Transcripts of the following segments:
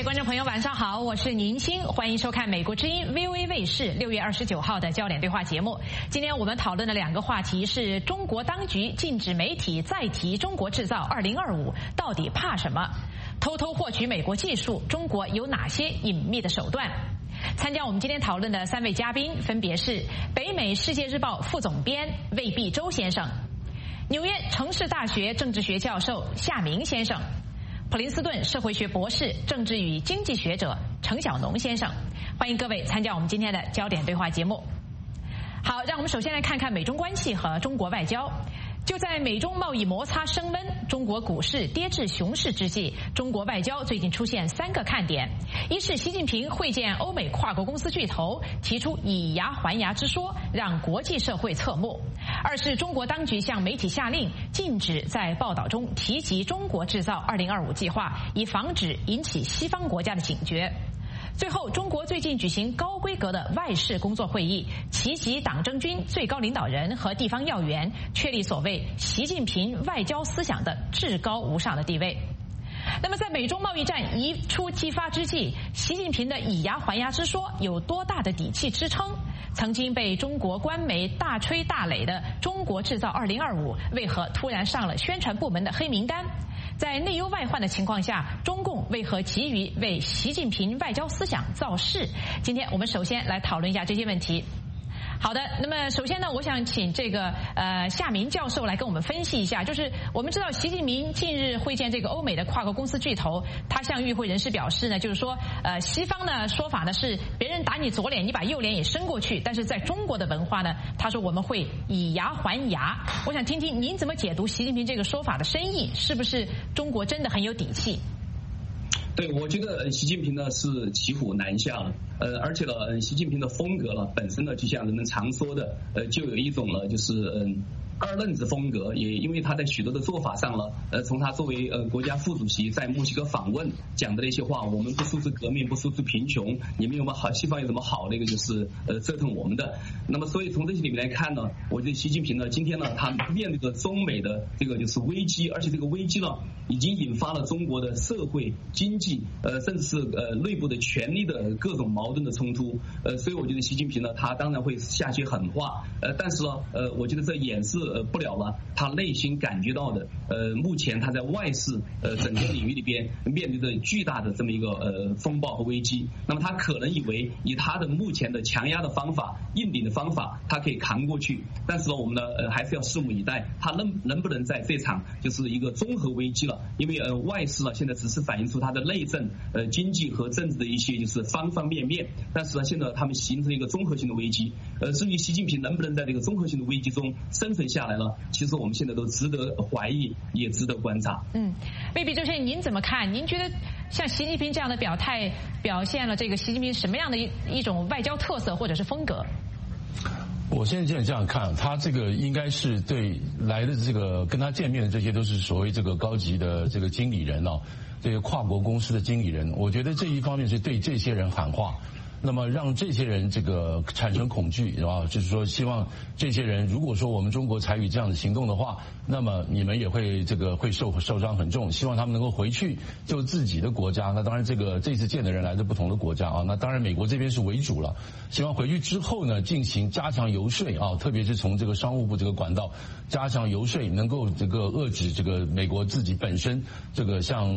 位观众朋友，晚上好，我是宁青，欢迎收看美国之音 VOA 卫视6月29号的焦点对话节目。今天我们讨论的两个话题是：中国当局禁止媒体再提中国制造2025，到底怕什么？偷偷获取美国技术，中国有哪些隐秘的手段？参加我们今天讨论的三位嘉宾分别是北美世界日报副总编魏必洲先生，纽约城市大学政治学教授夏明先生，普林斯顿社会学博士、政治与经济学者程晓农先生。欢迎各位参加我们今天的焦点对话节目。好，让我们首先来看看美中关系和中国外交。就在美中贸易摩擦升温，中国股市跌至熊市之际，中国外交最近出现3个看点：一是习近平会见欧美跨国公司巨头，提出以牙还牙之说，让国际社会侧目；二是中国当局向媒体下令，禁止在报道中提及中国制造2025计划，以防止引起西方国家的警觉。最后，中国最近举行高规格的外事工作会议，齐集党政军最高领导人和地方要员，确立所谓习近平外交思想的至高无上的地位。那么在美中贸易战一触即发之际，习近平的以牙还牙之说有多大的底气支撑？曾经被中国官媒大吹大擂的中国制造2025，为何突然上了宣传部门的黑名单？在内忧外患的情况下，中共为何急于为习近平外交思想造势？今天我们首先来讨论一下这些问题。好的，那么首先呢，我想请这个夏明教授来跟我们分析一下，就是我们知道习近平近日会见这个欧美的跨国公司巨头，他向与会人士表示呢，就是说西方呢说法呢是别人打你左脸，你把右脸也伸过去，但是在中国的文化呢，他说我们会以牙还牙。我想听听您怎么解读习近平这个说法的深意，是不是中国真的很有底气？ 对，我觉得习近平呢是骑虎难下了，而且呢，习近平的风格呢本身呢，就像人们常说的，就有一种呢，就是二愣子风格，也因为他在许多的做法上了，从他作为国家副主席在墨西哥访问讲的那些话，我们不输出革命，不输出贫穷，你们有什么好，西方有什么好，那个就是折腾我们的。那么所以从这些里面来看呢，我觉得习近平呢，今天呢，他面对着中美的这个就是危机，而且这个危机呢，已经引发了中国的社会、经济，甚至是内部的权力的各种矛盾的冲突。所以我觉得习近平呢，他当然会下些狠话，但是呢，我觉得这掩饰不了了他内心感觉到的，目前他在外事整个领域里边面对着巨大的这么一个风暴和危机。那么他可能以为以他的目前的强压的方法、硬顶的方法，他可以扛过去。但是呢，我们呢还是要拭目以待，他能不能在这场就是一个综合危机了？因为外事呢现在只是反映出他的内政、经济和政治的一些就是方方面面，但是呢现在他们形成一个综合性的危机。至于习近平能不能在这个综合性的危机中生存下来呢？其实我们现在都值得怀疑，也值得观察。 魏必洲先生，您怎么看？您觉得像习近平这样的表态，表现了这个习近平什么样的一种外交特色或者是风格？ 我现在这样看，他这个应该是对来的这个跟他见面的这些都是所谓这个高级的这个经理人哦，这个跨国公司的经理人，我觉得这一方面是对这些人喊话。那么让这些人这个产生恐惧，是吧？就是说，希望这些人如果说我们中国采取这样的行动的话，那么你们也会这个会受伤很重。希望他们能够回去就自己的国家。那当然，这次见的人来自不同的国家啊。那当然，美国这边是为主了。希望回去之后呢，进行加强游说啊，特别是从这个商务部这个管道加强游说，能够这个遏制这个美国自己本身这个像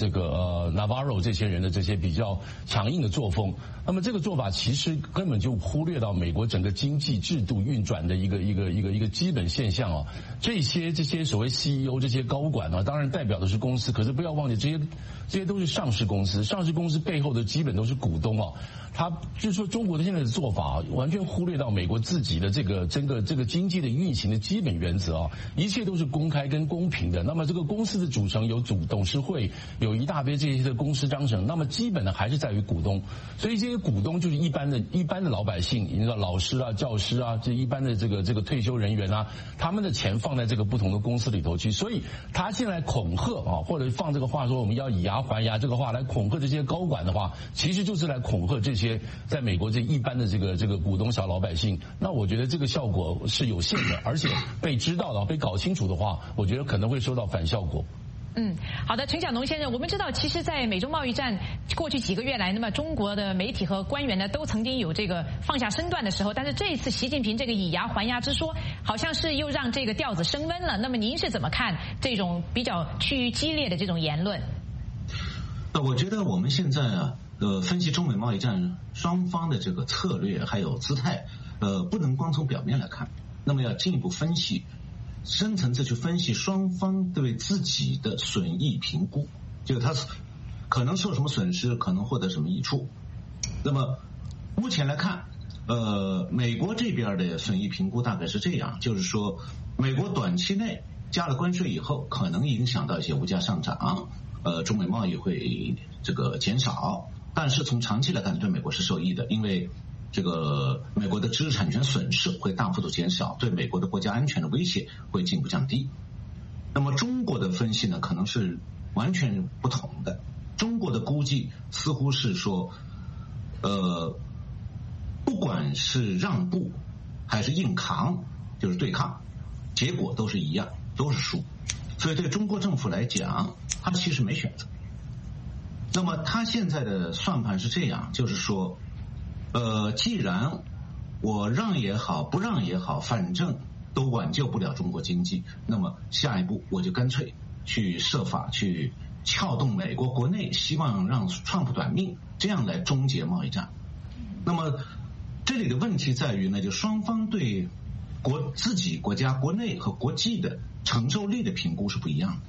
Navarro 这些人的这些比较强硬的作风。那么这个做法其实根本就忽略到美国整个经济制度运转的一个基本现象啊。这些所谓 CEO 这些高管啊，当然代表的是公司，可是不要忘记这些都是上市公司，上市公司背后的基本都是股东啊。他就是说中国的现在的做法完全忽略到美国自己的这个整个这个经济的运行的基本原则啊，一切都是公开跟公平的。那么这个公司的组成有董事会，有一大堆这些的公司章程，那么基本的还是在于股东，所以这些股东就是一般的老百姓，你知道老师啊、教师啊，这一般的这个退休人员啊，他们的钱放在这个不同的公司里头去，所以他现在恐吓啊，或者放这个话说我们要以牙还牙这个话来恐吓这些高管的话，其实就是来恐吓这些在美国这一般的这个股东小老百姓。那我觉得这个效果是有限的，而且被知道的、被搞清楚的话，我觉得可能会收到反效果。 好的，陈小农先生，我们知道，其实，在美中贸易战过去几个月来，那么中国的媒体和官员呢，都曾经有这个放下身段的时候，但是这一次习近平这个以牙还牙之说，好像是又让这个调子升温了。那么您是怎么看这种比较趋于激烈的这种言论？ 我觉得我们现在啊，分析中美贸易战双方的这个策略还有姿态，不能光从表面来看，那么要进一步分析。深层次去分析双方对自己的损益评估，就是他可能受什么损失，可能获得什么益处。那么目前来看，美国这边的损益评估大概是这样，就是说美国短期内加了关税以后，可能影响到一些物价上涨，中美贸易会这个减少，但是从长期来看，对美国是受益的，因为这个美国的知识产权损失会大幅度减少，对美国的国家安全的威胁会进一步降低。那么中国的分析呢，可能是完全不同的。中国的估计似乎是说，不管是让步还是硬扛，就是对抗，结果都是一样，都是输。所以对中国政府来讲，他其实没选择。那么他现在的算盘是这样，就是说，既然我让也好，不让也好，反正都挽救不了中国经济，那么下一步我就干脆去设法去撬动美国国内，希望让川普短命，这样来终结贸易战。那么这里的问题在于呢，就双方对自己国家国内和国际的承受力的评估是不一样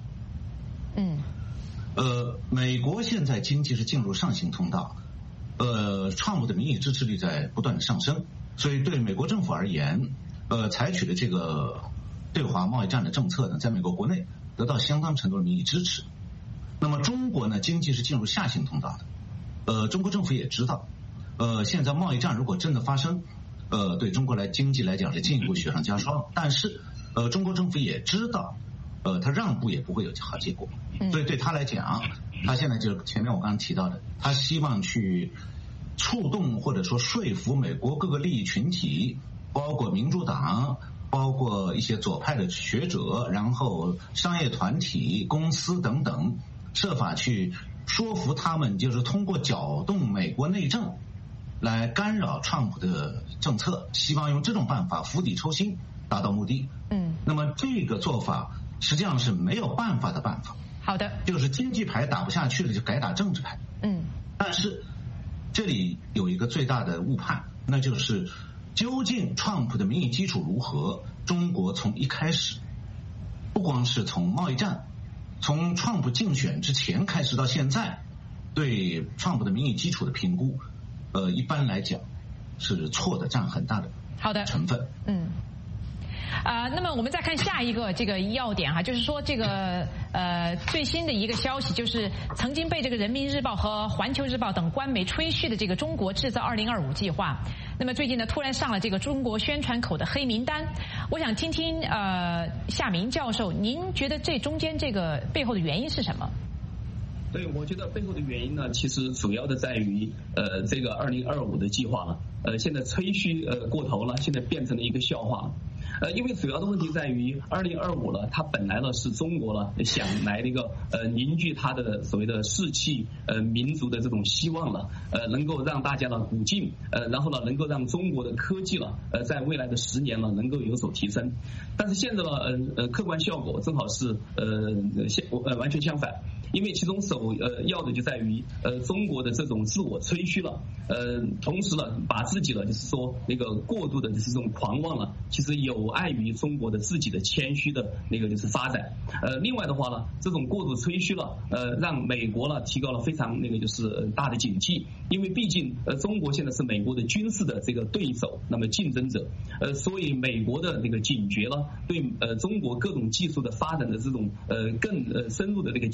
的。美国现在经济是进入上行通道。川普的民意支持率在不断的上升，所以对美国政府而言，采取的这个对华贸易战的政策呢，在美国国内得到相当程度的民意支持。那么中国呢，经济是进入下行通道的，中国政府也知道，现在贸易战如果真的发生，对中国经济来讲是进一步雪上加霜。但是，中国政府也知道，他让步也不会有好结果，所以对他来讲，他现在就是前面我刚刚提到的，他希望去触动或者说说服美国各个利益群体，包括民主党，包括一些左派的学者，然后商业团体、公司等等，设法去说服他们，就是通过搅动美国内政来干扰川普的政策，希望用这种办法釜底抽薪达到目的。那么这个做法实际上是没有办法的办法。 好的， 就是经济牌打不下去了，就改打政治牌。但是这里有一个最大的误判，那就是究竟川普的民意基础如何？中国从一开始，不光是从贸易战，从川普竞选之前开始到现在，对川普的民意基础的评估，一般来讲是错的，占很大的成分。 那么我们再看下一个这个要点哈，就是说这个最新的一个消息，就是曾经被这个人民日报和环球日报等官媒吹嘘的这个中国制造2025计划，那么最近呢突然上了这个中国宣传口的黑名单。我想听听夏明教授，您觉得这中间这个背后的原因是什么？ 对，我觉得背后的原因呢，其实主要的在于这个2025的计划了，现在吹嘘过头了，现在变成了一个笑话。因为主要的问题在于2025了，它本来呢是中国了想来那个凝聚它的所谓的士气民族的这种希望了，能够让大家呢鼓劲，然后呢能够让中国的科技了在未来的10年呢能够有所提升。但是现在呢客观效果正好是完全相反。因为其中首要的就在于中国的这种自我吹嘘了，同时呢把自己呢就是说那个过度的就是这种狂妄了，其实有碍于中国的自己的谦虚的那个就是发展。另外的话呢，这种过度吹嘘了，让美国呢提高了非常那个就是大的警惕，因为毕竟中国现在是美国的军事的这个对手，那么竞争者，所以美国的那个警觉了，对中国各种技术的发展的这种更深入的这个减省。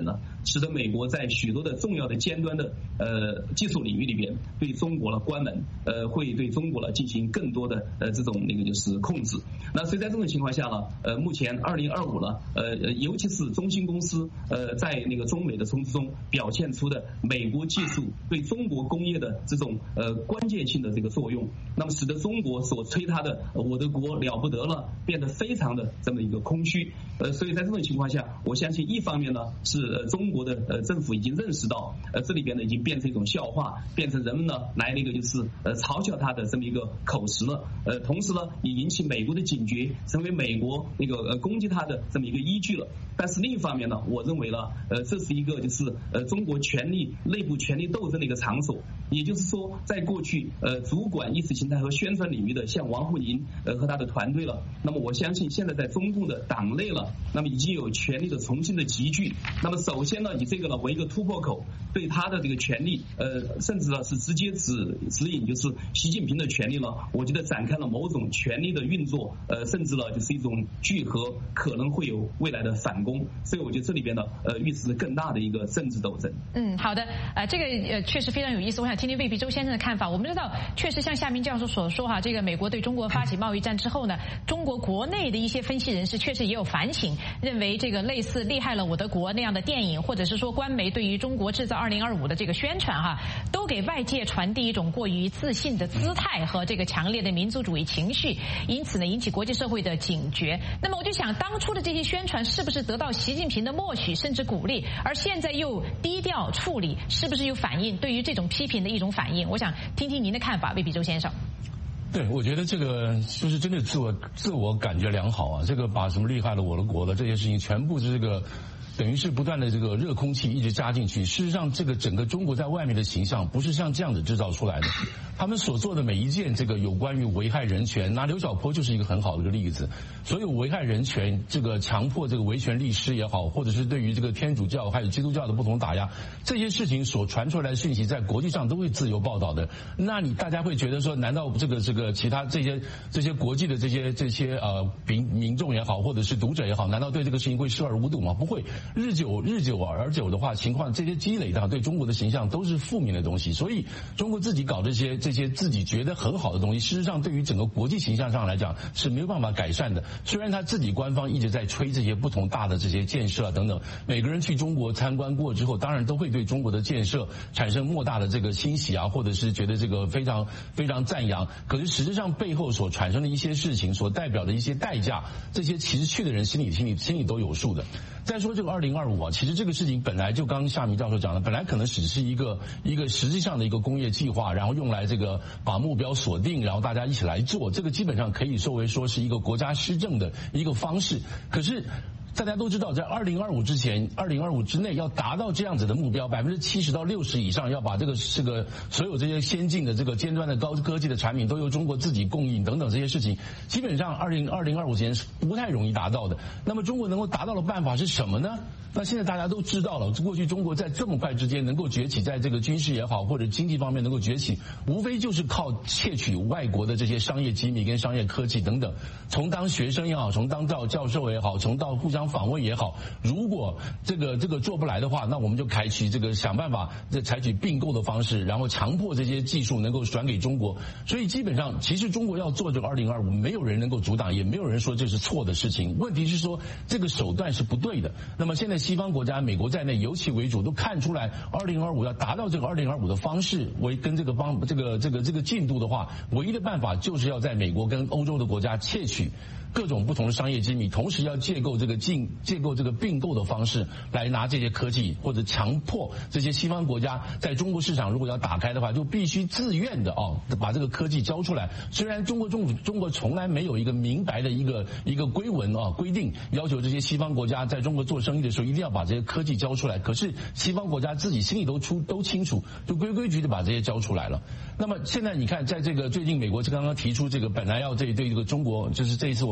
呢，使得美国在许多的重要的尖端的技术领域里边对中国了关门，会对中国了进行更多的这种就是控制。那所以在这种情况下呢，目前2025呢，尤其是中芯公司在中美的冲突中表现出的美国技术对中国工业的这种关键性的这个作用，那么使得中国所吹它的我的国了不得了变得非常的这么一个空虚。所以在这种情况下，我相信一方面呢是中国的政府已经认识到这里边呢已经变成一种笑话，变成人们呢来就是嘲笑它的这么一个口实了。同时呢也引起美国的警觉，成为美国攻击它的这么一个依据了。但是另一方面呢，我认为呢这是一个就是中国内部权力斗争的一个场所。也就是说，在过去主管意识形态和宣传领域的像王沪宁和他的团队了，那么我相信现在在中共的党内了，那么已经有权力的重新的集聚。那么首先呢，以这个呢为一个突破口，对他的这个权力甚至呢是直接指引就是习近平的权力呢，我觉得展开了某种权力的运作，甚至呢就是一种聚合，可能会有未来的反攻。所以我觉得这里边呢预示着更大的一个政治斗争。 好的，这个确实非常有意思。我想听听魏必周先生的看法。我们知道，确实像夏明教授所说这个美国对中国发起贸易战之后呢，中国国内的一些分析人士确实也有反省，认为这个类似厉害了我的国那样的电影，或者是说官媒对于中国制造2025的这个宣传都给外界传递一种过于自信的姿态和这个强烈的民族主义情绪，因此呢引起国际社会的警觉。那么我就想，当初的这些宣传是不是得到习近平的默许甚至鼓励，而现在又低调处理，是不是有反应对于这种批评的一种反应？我想听听您的看法，魏必周先生。 对，我觉得这个就是真的自我感觉良好这个把什么厉害了我的国了这些事情全部是这个等于是不断的这个热空气一直加进去。事实上，这个整个中国在外面的形象不是像这样子制造出来的。他们所做的每一件这个有关于危害人权，拿刘晓波就是一个很好的一个例子。所有危害人权、这个强迫这个维权律师也好，或者是对于这个天主教还有基督教的不同打压，这些事情所传出来的讯息，在国际上都会自由报道的。那大家会觉得说，难道这个其他这些国际的这些民众也好，或者是读者也好，难道对这个事情会视而无睹吗？不会。日久而久的话，情况这些积累的对中国的形象都是负面的东西。所以中国自己搞这些自己觉得很好的东西，事实上对于整个国际形象上来讲是没有办法改善的。虽然他自己官方一直在吹这些不同大的这些建设等等，每个人去中国参观过之后，当然都会对中国的建设产生莫大的这个欣喜或者是觉得这个非常非常赞扬。可是实际上背后所产生的一些事情，所代表的一些代价，这些其实去的人心里都有数的。再说这个2025其实这个事情本来就刚夏明教授讲的，本来可能只是一个实际上的一个工业计划，然后用来这个把目标锁定，然后大家一起来做，这个基本上可以说是一个国家施政的一个方式。可是大家都知道，在2025之前，2025之内要达到这样子的目标，70%到60%以上，要把这个所有这些先进的这个尖端的高科技的产品都由中国自己供应等等这些事情，基本上2025前是不太容易达到的。那么中国能够达到的办法是什么呢？那现在大家都知道了，过去中国在这么快之间能够崛起，在这个军事也好或者经济方面能够崛起，无非就是靠窃取外国的这些商业机密跟商业科技等等。从当学生也好，从当到教授也好，从到互相访问也好，如果这个做不来的话，那我们就采取想办法采取并购的方式，然后强迫这些技术能够转给中国。所以基本上其实中国要做这个2025，没有人能够阻挡，也没有人说这是错的事情。问题是说这个手段是不对的。那么现在西方国家，美国在内尤其为主，都看出来2025要达到这个2025的方式跟这个进度的话，唯一的办法就是要在美国跟欧洲的国家窃取各种不同的商业机密，同时要借构这个并购的方式来拿这些科技，或者强迫这些西方国家在中国市场如果要打开的话，就必须自愿的把这个科技交出来。虽然中国从来没有一个明白的一个规文规定要求这些西方国家在中国做生意的时候一定要把这些科技交出来，可是西方国家自己心里都清楚，就规规矩矩的把这些交出来了。那么现在你看，在这个最近美国刚刚提出这个本来要对这个中国，就是这一次我们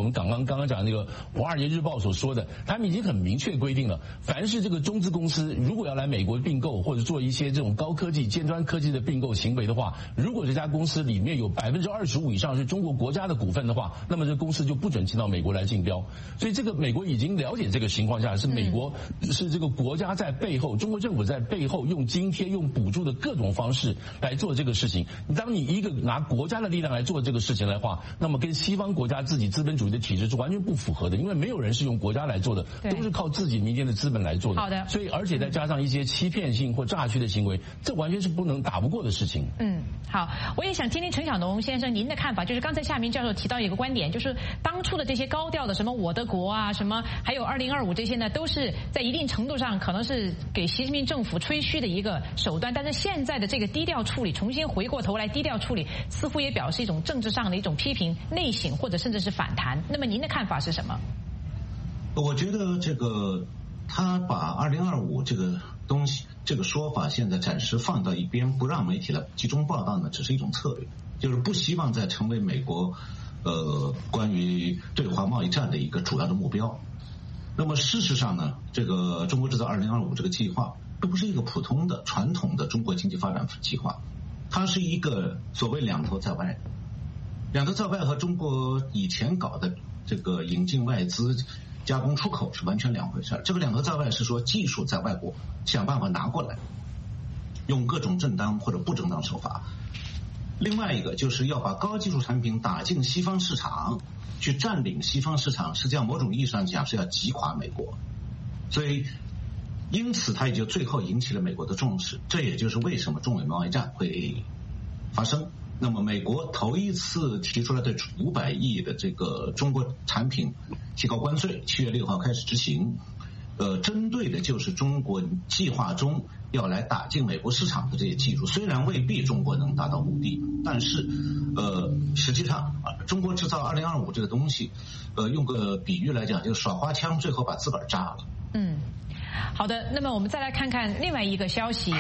们刚刚讲那个《华尔街日报》所说的，他们已经很明确规定了，凡是这个中资公司如果要来美国并购或者做一些这种高科技、尖端科技的并购行为的话，如果这家公司里面有25%以上是中国国家的股份的话，那么这公司就不准进到美国来竞标。所以这个美国已经了解这个情况下，是美国是这个国家在背后，中国政府在背后用津贴、用补助的各种方式来做这个事情。当你一个拿国家的力量来做这个事情的话，那么跟西方国家自己资本主义的体制是完全不符合的，因为没有人是用国家来做的，都是靠自己民间的资本来做的。 好的， 所以而且再加上一些欺骗性或诈虚的行为，这完全是不能打不过的事情。 好，我也想听听陈晓农先生您的看法，就是刚才夏明教授提到一个观点，就是当初的这些高调的什么我的国啊，什么还有2025这些呢，都是在一定程度上可能是给习近平政府吹嘘的一个手段，但是现在的这个低调处理，重新回过头来低调处理，似乎也表示一种政治上的一种批评、内省或者甚至是反弹。那么您的看法是什么？ 我觉得这个他把2025这个东西这个说法现在暂时放到一边，不让媒体来集中报道呢，只是一种策略，就是不希望再成为美国关于对华贸易战的一个主要的目标。那么事实上呢，这个中国制造2025这个计划并不是一个普通的传统的中国经济发展计划，它是一个所谓两头在外。两头在外和中国以前搞的这个引进外资加工出口是完全两回事。这个两头在外是说技术在外国想办法拿过来，用各种正当或者不正当手法。另外一个就是要把高技术产品打进西方市场，去占领西方市场，实际上某种意义上讲是要击垮美国。所以因此它也就最后引起了美国的重视，这也就是为什么中美贸易战会发生。那么美国头一次提出来对500亿的这个中国产品提高关税，7月6号开始执行，针对的就是中国计划中要来打进美国市场的这些技术。虽然未必中国能达到目的，但是实际上中国制造2025这个东西，用个比喻来讲，就是耍花枪，最后把自个儿炸了。 好的，那么我们再来看看另外一个消息，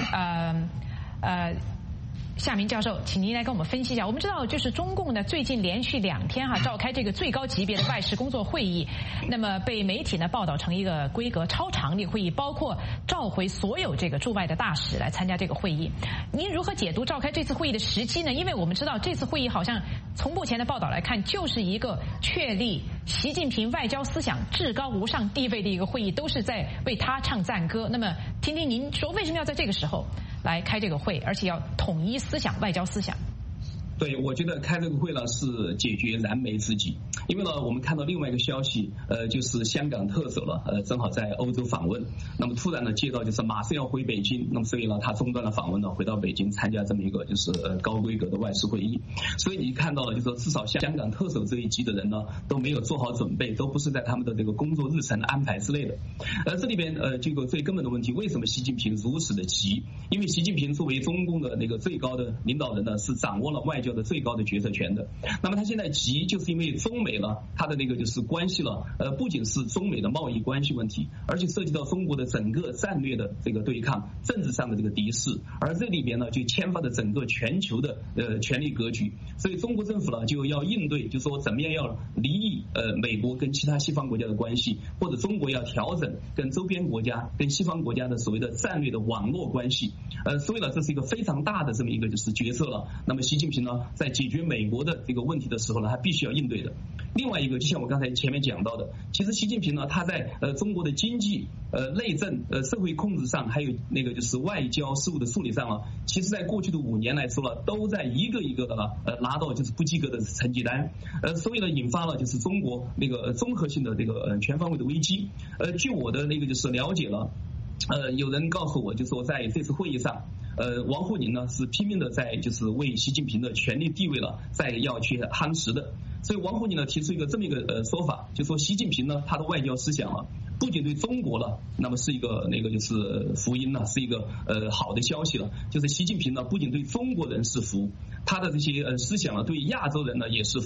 夏明教授，请您来跟我们分析一下。我们知道，就是中共呢最近连续2天召开这个最高级别的外事工作会议，那么被媒体呢报道成一个规格超长的会议，包括召回所有这个驻外的大使来参加这个会议。您如何解读召开这次会议的时机呢？因为我们知道这次会议好像从目前的报道来看，就是一个确立习近平外交思想至高无上地位的一个会议，都是在为他唱赞歌。那么听听您说，为什么要在这个时候来开这个会，而且要统一思想、外交思想？ 对，我觉得开这个会呢是解决燃眉之急，因为呢我们看到另外一个消息，就是香港特首了，正好在欧洲访问，那么突然呢接到就是马上要回北京，那么所以呢他中断了访问呢，回到北京参加这么一个就是高规格的外事会议。所以你看到了，就是说至少香港特首这一级的人呢都没有做好准备，都不是在他们的这个工作日程安排之类的。这里边这个最根本的问题，为什么习近平如此的急？因为习近平作为中共的那个最高的领导人呢，是掌握了外交的最高的决策权的。那么他现在急，就是因为中美了，他的那个就是关系了，不仅是中美的贸易关系问题，而且涉及到中国的整个战略的这个对抗，政治上的这个敌视，而这里边呢就牵发的整个全球的权力格局。所以中国政府呢就要应对，就说怎么样要离异美国跟其他西方国家的关系，或者中国要调整跟周边国家、跟西方国家的所谓的战略的网络关系。所以呢这是一个非常大的这么一个就是决策了。那么习近平呢在解决美国的这个问题的时候呢，他必须要应对的。另外一个，就像我刚才前面讲到的，其实习近平呢，他在中国的经济、内政、社会控制上，还有那个就是外交事务的处理上啊，其实在过去的5年来说了，都在一个一个的拿到就是不及格的成绩单，所以呢，引发了就是中国那个综合性的这个全方位的危机。据我的那个就是了解了，有人告诉我，就说在这次会议上。王沪宁呢是拼命的在就是为习近平的权力地位了在要去夯实的，所以王沪宁呢提出一个这么一个说法，就说习近平呢他的外交思想啊，不仅对中国了，那么是一个那个就是福音了，是一个好的消息了，就是习近平呢不仅对中国人是福，他的这些思想呢对亚洲人呢也是福，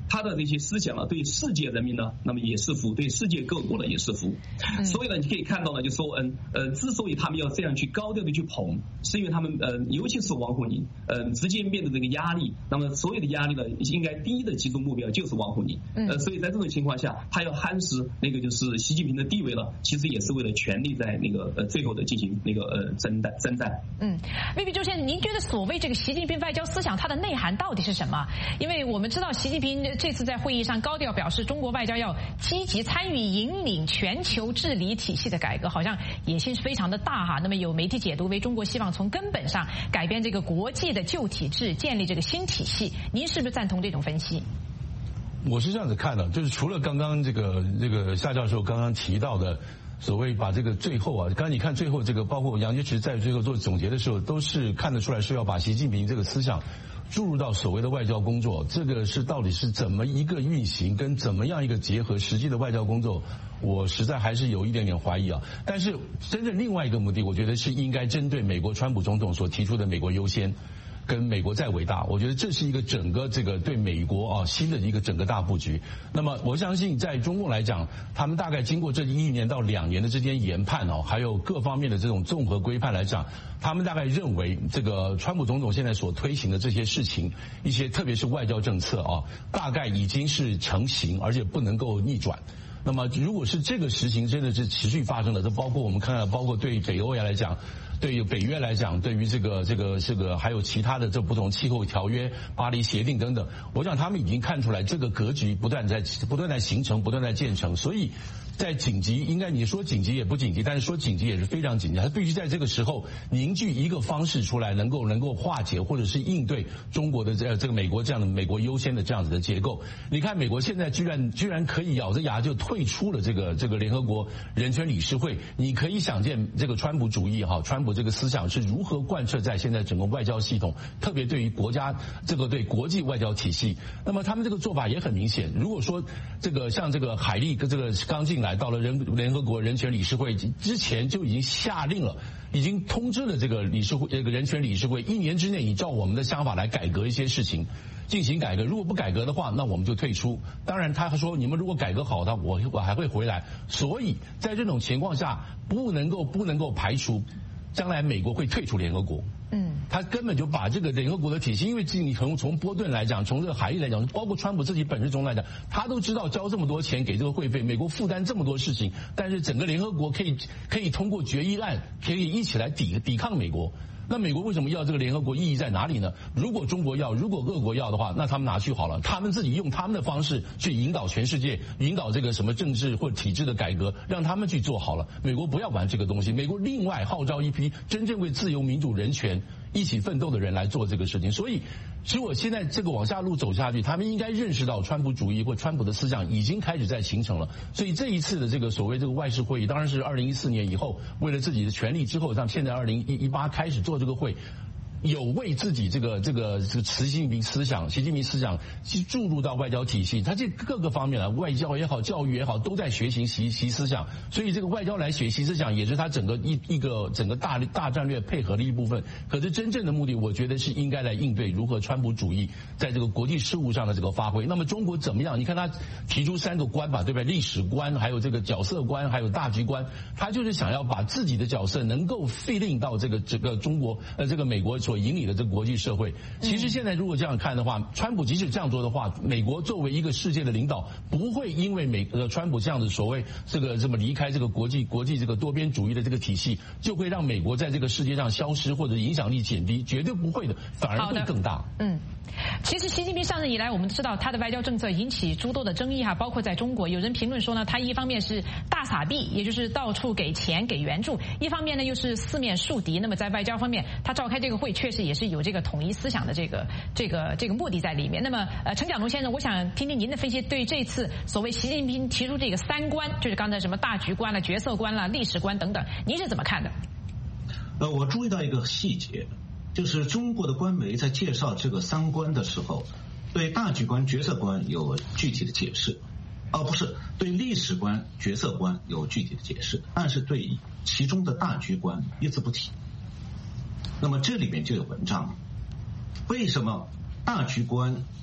他的这些思想呢，对世界人民呢，那么也是服，对世界各国呢也是服。所以呢，你可以看到呢，就说之所以他们要这样去高调的去捧，是因为他们尤其是王沪宁直接面对这个压力，那么所有的压力呢，应该第一的集中目标就是王沪宁。所以在这种情况下，他要夯实那个就是习近平的地位了，其实也是为了权力在那个最后的进行那个征战。 魏必周先生，您觉得所谓这个习近平外交思想它的内涵到底是什么？因为我们知道习近平这次在会议上高调表示，中国外交要积极参与引领全球治理体系的改革，好像野心是非常的大哈。那么有媒体解读为中国希望从根本上改变这个国际的旧体制，建立这个新体系。您是不是赞同这种分析？ 我是这样子看的，就是除了刚刚这个夏教授刚刚提到的所谓把这个最后啊，刚刚你看最后这个，包括杨洁篪在最后做总结的时候，都是看得出来是要把习近平这个思想注入到所谓的外交工作，这个是到底是怎么一个运行，跟怎么样一个结合实际的外交工作，我实在还是有一点点怀疑啊。但是真正另外一个目的，我觉得是应该针对美国川普总统所提出的美国优先跟美国再伟大，我觉得这是一个整个这个对美国新的一个整个大布局。那么我相信在中共来讲，他们大概经过这1年到2年的之间研判还有各方面的这种综合规判来讲，他们大概认为这个川普总统现在所推行的这些事情，一些特别是外交政策大概已经是成型，而且不能够逆转。那么如果是这个实行真的是持续发生的，这包括我们看到，包括对北欧来讲，对于北约来讲，对于这个还有其他的这不同气候条约、巴黎协定等等，我想他们已经看出来这个格局不断在形成，不断在建成，所以在紧急，应该你说紧急也不紧急，但是说紧急也是非常紧急，它必须在这个时候凝聚一个方式出来，能够化解或者是应对中国的这个美国这样的美国优先的这样子的结构。你看美国现在居然可以咬着牙就退出了这个联合国人权理事会，你可以想见这个川普主义川普这个思想是如何贯彻在现在整个外交系统，特别对于国家这个对国际外交体系。那么他们这个做法也很明显，如果说这个像这个海利跟这个刚进来到了联合国人权理事会之前就已经下令了，已经通知了这个人权理事会1年之内你照我们的想法来改革一些事情进行改革，如果不改革的话，那我们就退出。当然他说你们如果改革好的，我还会回来。所以在这种情况下不能够排除将来美国会退出联合国。他根本就把这个联合国的体系，因为你从波顿来讲，从这个海利来讲，包括川普自己本身中来讲，他都知道交这么多钱给这个会费，美国负担这么多事情，但是整个联合国可以通过决议案，可以一起来抵抗美国。那美国为什么要这个联合国？意义在哪里呢？如果中国要，如果俄国要的话，那他们拿去好了，他们自己用他们的方式去引导全世界，引导这个什么政治或体制的改革，让他们去做好了。美国不要玩这个东西，美国另外号召一批真正为自由、民主、人权一起奋斗的人来做这个事情。所以其实我现在这个往下路走下去，他们应该认识到川普主义或川普的思想已经开始在形成了。所以这一次的这个所谓这个外事会议，当然是2014年以后为了自己的权利之后，像现在2018开始做这个会，有为自己这个习近平思想去注入到外交体系，他这各个方面啊，外交也好，教育也好，都在学习习思想。所以这个外交来学习思想，也是他整个整个大战略配合的一部分。可是真正的目的，我觉得是应该来应对如何川普主义在这个国际事务上的这个发挥。那么中国怎么样？你看他提出3个观吧，对不对？历史观，还有这个角色观，还有大局观，他就是想要把自己的角色能够fit in到这个中国这个美国所引领的这个国际社会。其实现在如果这样看的话，川普即使这样做的话，美国作为一个世界的领导，不会因为川普这样的所谓这么离开这个国际这个多边主义的这个体系，就会让美国在这个世界上消失或者影响力减低，绝对不会的，反而会更大。 其实习近平上任以来，我们知道他的外交政策引起诸多的争议包括在中国，有人评论说呢，他一方面是大撒币，也就是到处给钱给援助，一方面呢又是四面树敌。那么在外交方面，他召开这个会确实也是有这个统一思想的这个目的在里面。那么陈讲龙先生，我想听听您的分析，对这次所谓习近平提出这个3观，就是刚才什么大局观了、角色观了、历史观等等，您是怎么看的？ 我注意到一个细节，就是中国的官媒在介绍这个3观的时候，对大局观、角色观有具体的解释，不是对历史观、角色观有具体的解释，但是对其中的大局观一字不提。那么这里面就有文章，为什么大局观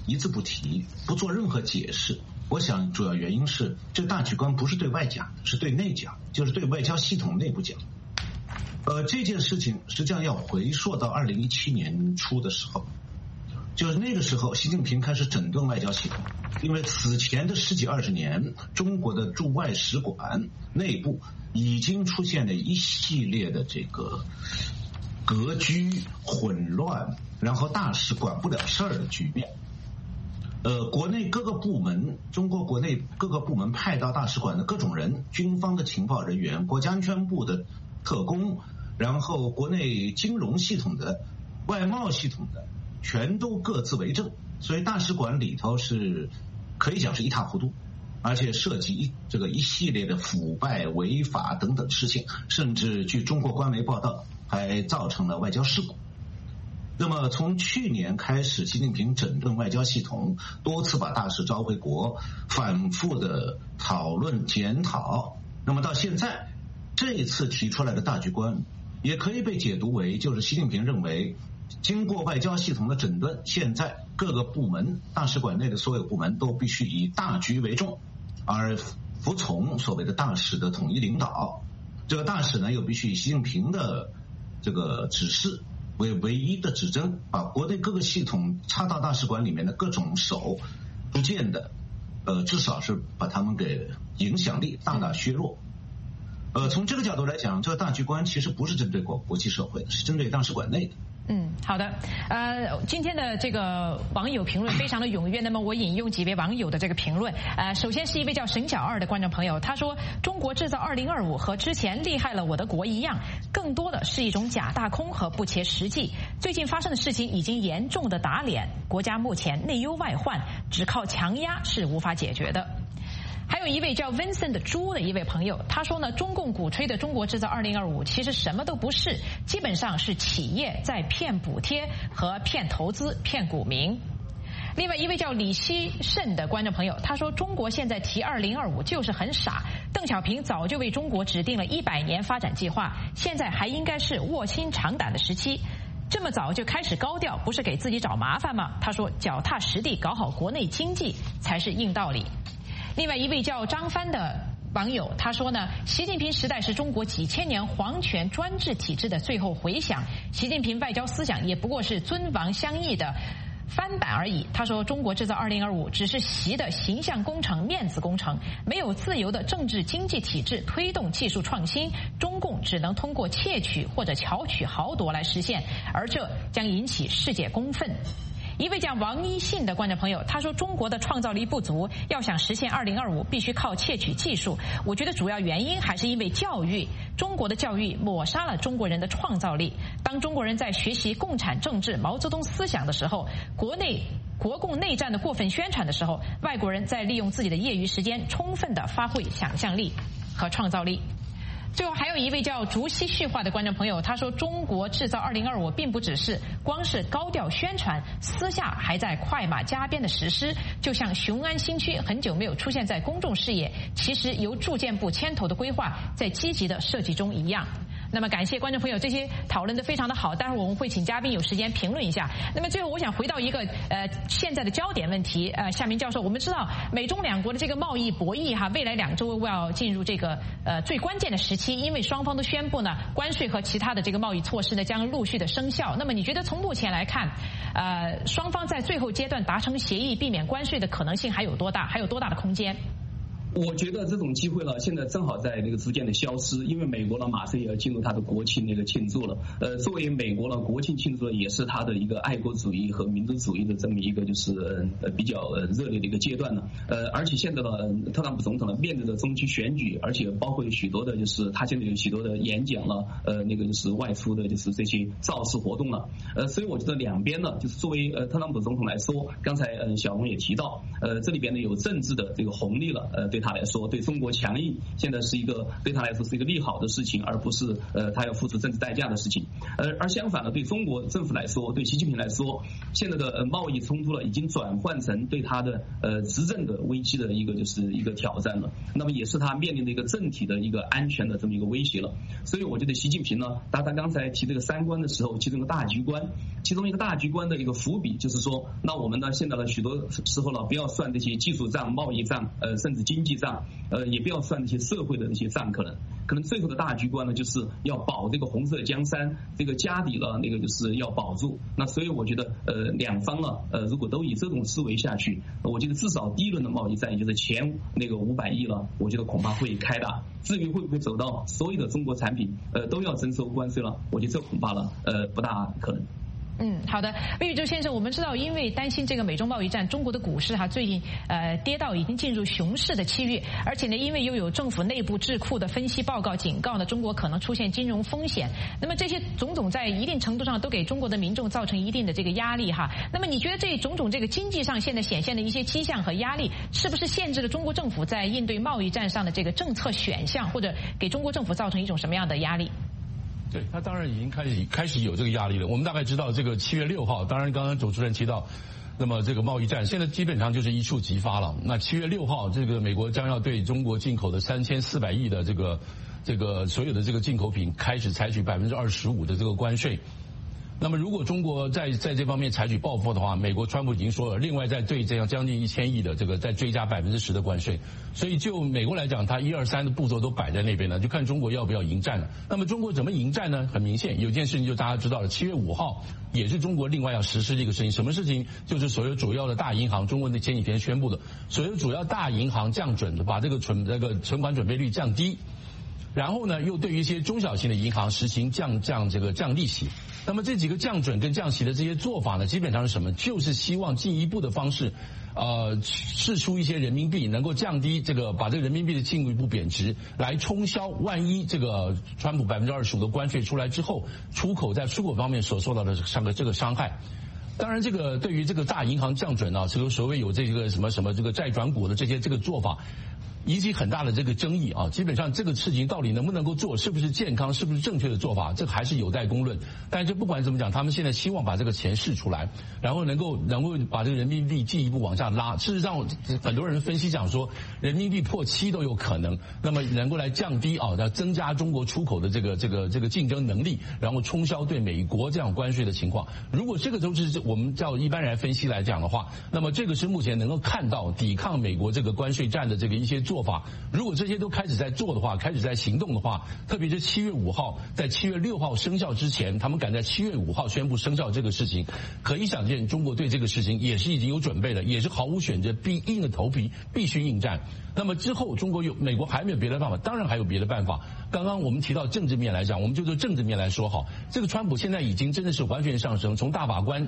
一字不提，不做任何解释。我想主要原因是这个大局观不是对外讲，是对内讲，就是对外交系统内部讲。这件事情实际上要回溯到2017年初的时候，就是那个时候习近平开始整顿外交系统，因为此前的10几20年，中国的驻外使馆内部已经出现了一系列的这个格局混乱，然后大使管不了事儿的局面。国内各个部门，中国国内各个部门派到大使馆的各种人，军方的情报人员，国家安全部的特工，然后国内金融系统的、外贸系统的，全都各自为政，所以大使馆里头是可以讲是一塌糊涂，而且涉及一系列的腐败、违法等等事情，甚至据中国官媒报道，还造成了外交事故。那么从去年开始，习近平整顿外交系统，多次把大使召回国，反复的讨论检讨。那么到现在，这一次提出来的大局观，也可以被解读为就是习近平认为，经过外交系统的整顿，现在各个部门、大使馆内的所有部门都必须以大局为重，而服从所谓的大使的统一领导。这个大使呢，又必须以习近平的这个指示为唯一的指针，把国内各个系统插到大使馆里面的各种手，逐渐的，至少是把他们给影响力大大削弱。从这个角度来讲，这个大局观其实不是针对国际社会的，是针对大使馆内的。 好的，今天的这个网友评论非常的踊跃，那么我引用几位网友的这个评论。首先是一位叫沈小二的观众朋友，他说中国制造2025和之前厉害了我的国一样，更多的是一种假大空和不切实际。最近发生的事情已经严重的打脸，国家目前内忧外患，只靠强压是无法解决的。还有一位叫 Vincent 朱的一位朋友，他说呢，中共鼓吹的中国制造2025其实什么都不是，基本上是企业在骗补贴和骗投资、骗股民。另外一位叫李希慎的观众朋友，他说中国现在提2025就是很傻，邓小平早就为中国指定了100年发展计划，现在还应该是卧薪尝胆的时期。这么早就开始高调，不是给自己找麻烦吗？他说脚踏实地搞好国内经济才是硬道理。另外一位叫张帆的网友，他说呢，习近平时代是中国几千年皇权专制体制的最后回响，习近平外交思想也不过是尊王相义的翻版而已。他说中国制造2025只是习的形象工程、面子工程，没有自由的政治经济体制推动技术创新，中共只能通过窃取或者巧取豪夺来实现，而这将引起世界公愤。一位叫王一信的观众朋友，他说中国的创造力不足，要想实现2025必须靠窃取技术。我觉得主要原因还是因为教育，中国的教育抹杀了中国人的创造力。当中国人在学习共产政治、毛泽东思想的时候，国共内战的过分宣传的时候，外国人在利用自己的业余时间充分的发挥想象力和创造力。最后还有一位叫竹溪旭化的观众朋友，他说中国制造2025并不只是光是高调宣传，私下还在快马加鞭的实施，就像雄安新区很久没有出现在公众视野，其实由住建部牵头的规划在积极的设计中一样。那么感谢观众朋友，这些讨论的非常的好，待会儿我们会请嘉宾有时间评论一下。那么最后我想回到一个现在的焦点问题，夏明教授，我们知道美中两国的这个贸易博弈未来2周要进入这个最关键的时期，因为双方都宣布呢关税和其他的这个贸易措施呢将陆续的生效。那么你觉得从目前来看，双方在最后阶段达成协议避免关税的可能性还有多大？还有多大的空间？ 我觉得这种机会呢，现在正好在逐渐的消失，因为美国呢马上也要进入它的国庆庆祝了。作为美国呢国庆庆祝也是它的一个爱国主义和民族主义的这么一个比较热烈的一个阶段呢。而且现在呢，特朗普总统呢面对着中期选举，而且包括有许多的他现在有许多的演讲了，外出的这些造势活动了。所以我觉得两边呢，作为特朗普总统来说，刚才小龙也提到，这里边呢有政治的这个红利了，对对他来说，对中国强硬现在是一个对他来说是一个利好的事情，而不是他要付出政治代价的事情。而相反的，对中国政府来说，对习近平来说，现在的贸易冲突了已经转换成对他的执政的危机的一个挑战了，那么也是他面临的一个政体的一个安全的这么一个威胁了。所以我觉得习近平呢，他刚才提这个三观的时候，其中一个大局观，其中一个大局观的一个伏笔就是说，那我们呢现在呢许多时候呢不要算这些技术账、贸易账，甚至经济账，也不要算这些社会的那些账，可能最后的大局观呢就是要保这个红色江山，这个家底了那个就是要保住。那所以我觉得两方呢如果都以这种思维下去，我觉得至少第一轮的贸易战也就是前那个500亿了，我觉得恐怕会开打。至于会不会走到所有的中国产品都要征收关税了，我觉得这恐怕呢不大可能。 好的，魏宇洲先生，我们知道，因为担心这个美中贸易战，中国的股市最近跌到已经进入熊市的期域，而且呢，因为又有政府内部智库的分析报告警告呢，中国可能出现金融风险。那么这些种种在一定程度上都给中国的民众造成一定的这个压力哈。那么你觉得这种种这个经济上现在显现的一些迹象和压力，是不是限制了中国政府在应对贸易战上的这个政策选项，或者给中国政府造成一种什么样的压力？ 对，他当然已经开始有这个压力了。我们大概知道，这个7月6号，当然刚刚主持人提到，那么这个贸易战现在基本上就是一触即发了。那7月6号，这个美国将要对中国进口的3400亿的这个所有的这个进口品开始采取25%的这个关税。那么如果中国在这方面采取报复的话，美国川普已经说了，另外再对这样将近1000亿的这个再追加10%的关税。所以就美国来讲，它1、2、3的步骤都摆在那边了，就看中国要不要迎战了。那么中国怎么迎战呢？很明显，有件事情就大家知道了，7月5号也是中国另外要实施这个事情。什么事情？就是所有主要的大银行，中国前几天宣布的，所有主要大银行降准，把这个存款准备率降低。然后呢，又对于一些中小型的银行实行降利息。那么这几个降准跟降息的这些做法呢，基本上是什么？就是希望进一步的方式，释出一些人民币，能够降低把这个人民币的进一步贬值，来冲销万一这个川普25%的关税出来之后，在出口方面所受到的这个伤害。当然，这个对于这个大银行降准啊，这个所谓有这个什么这个债转股的这个做法，引起很大的这个争议啊。基本上这个事情到底能不能够做，是不是健康，是不是正确的做法，这还是有待公论。但是不管怎么讲，他们现在希望把这个钱释出来，然后能够把这个人民币进一步往下拉。事实上，很多人分析讲说，人民币破7都有可能，那么能够来降低来增加中国出口的这个竞争能力，然后冲销对美国这样关税的情况。如果这个都是我们叫一般人分析来讲的话，那么这个是目前能够看到抵抗美国这个关税战的这个一些做法。如果这些都开始在做的话，开始在行动的话，特别是7月5号，在7月6号生效之前，他们敢在7月5号宣布生效这个事情，可以想见中国对这个事情也是已经有准备了，也是毫无选择，硬着头皮必须应战。那么之后美国还没有别的办法？当然还有别的办法。刚刚我们提到政治面来讲，我们就从政治面来说好，这个川普现在已经真的是完全上升，从大法官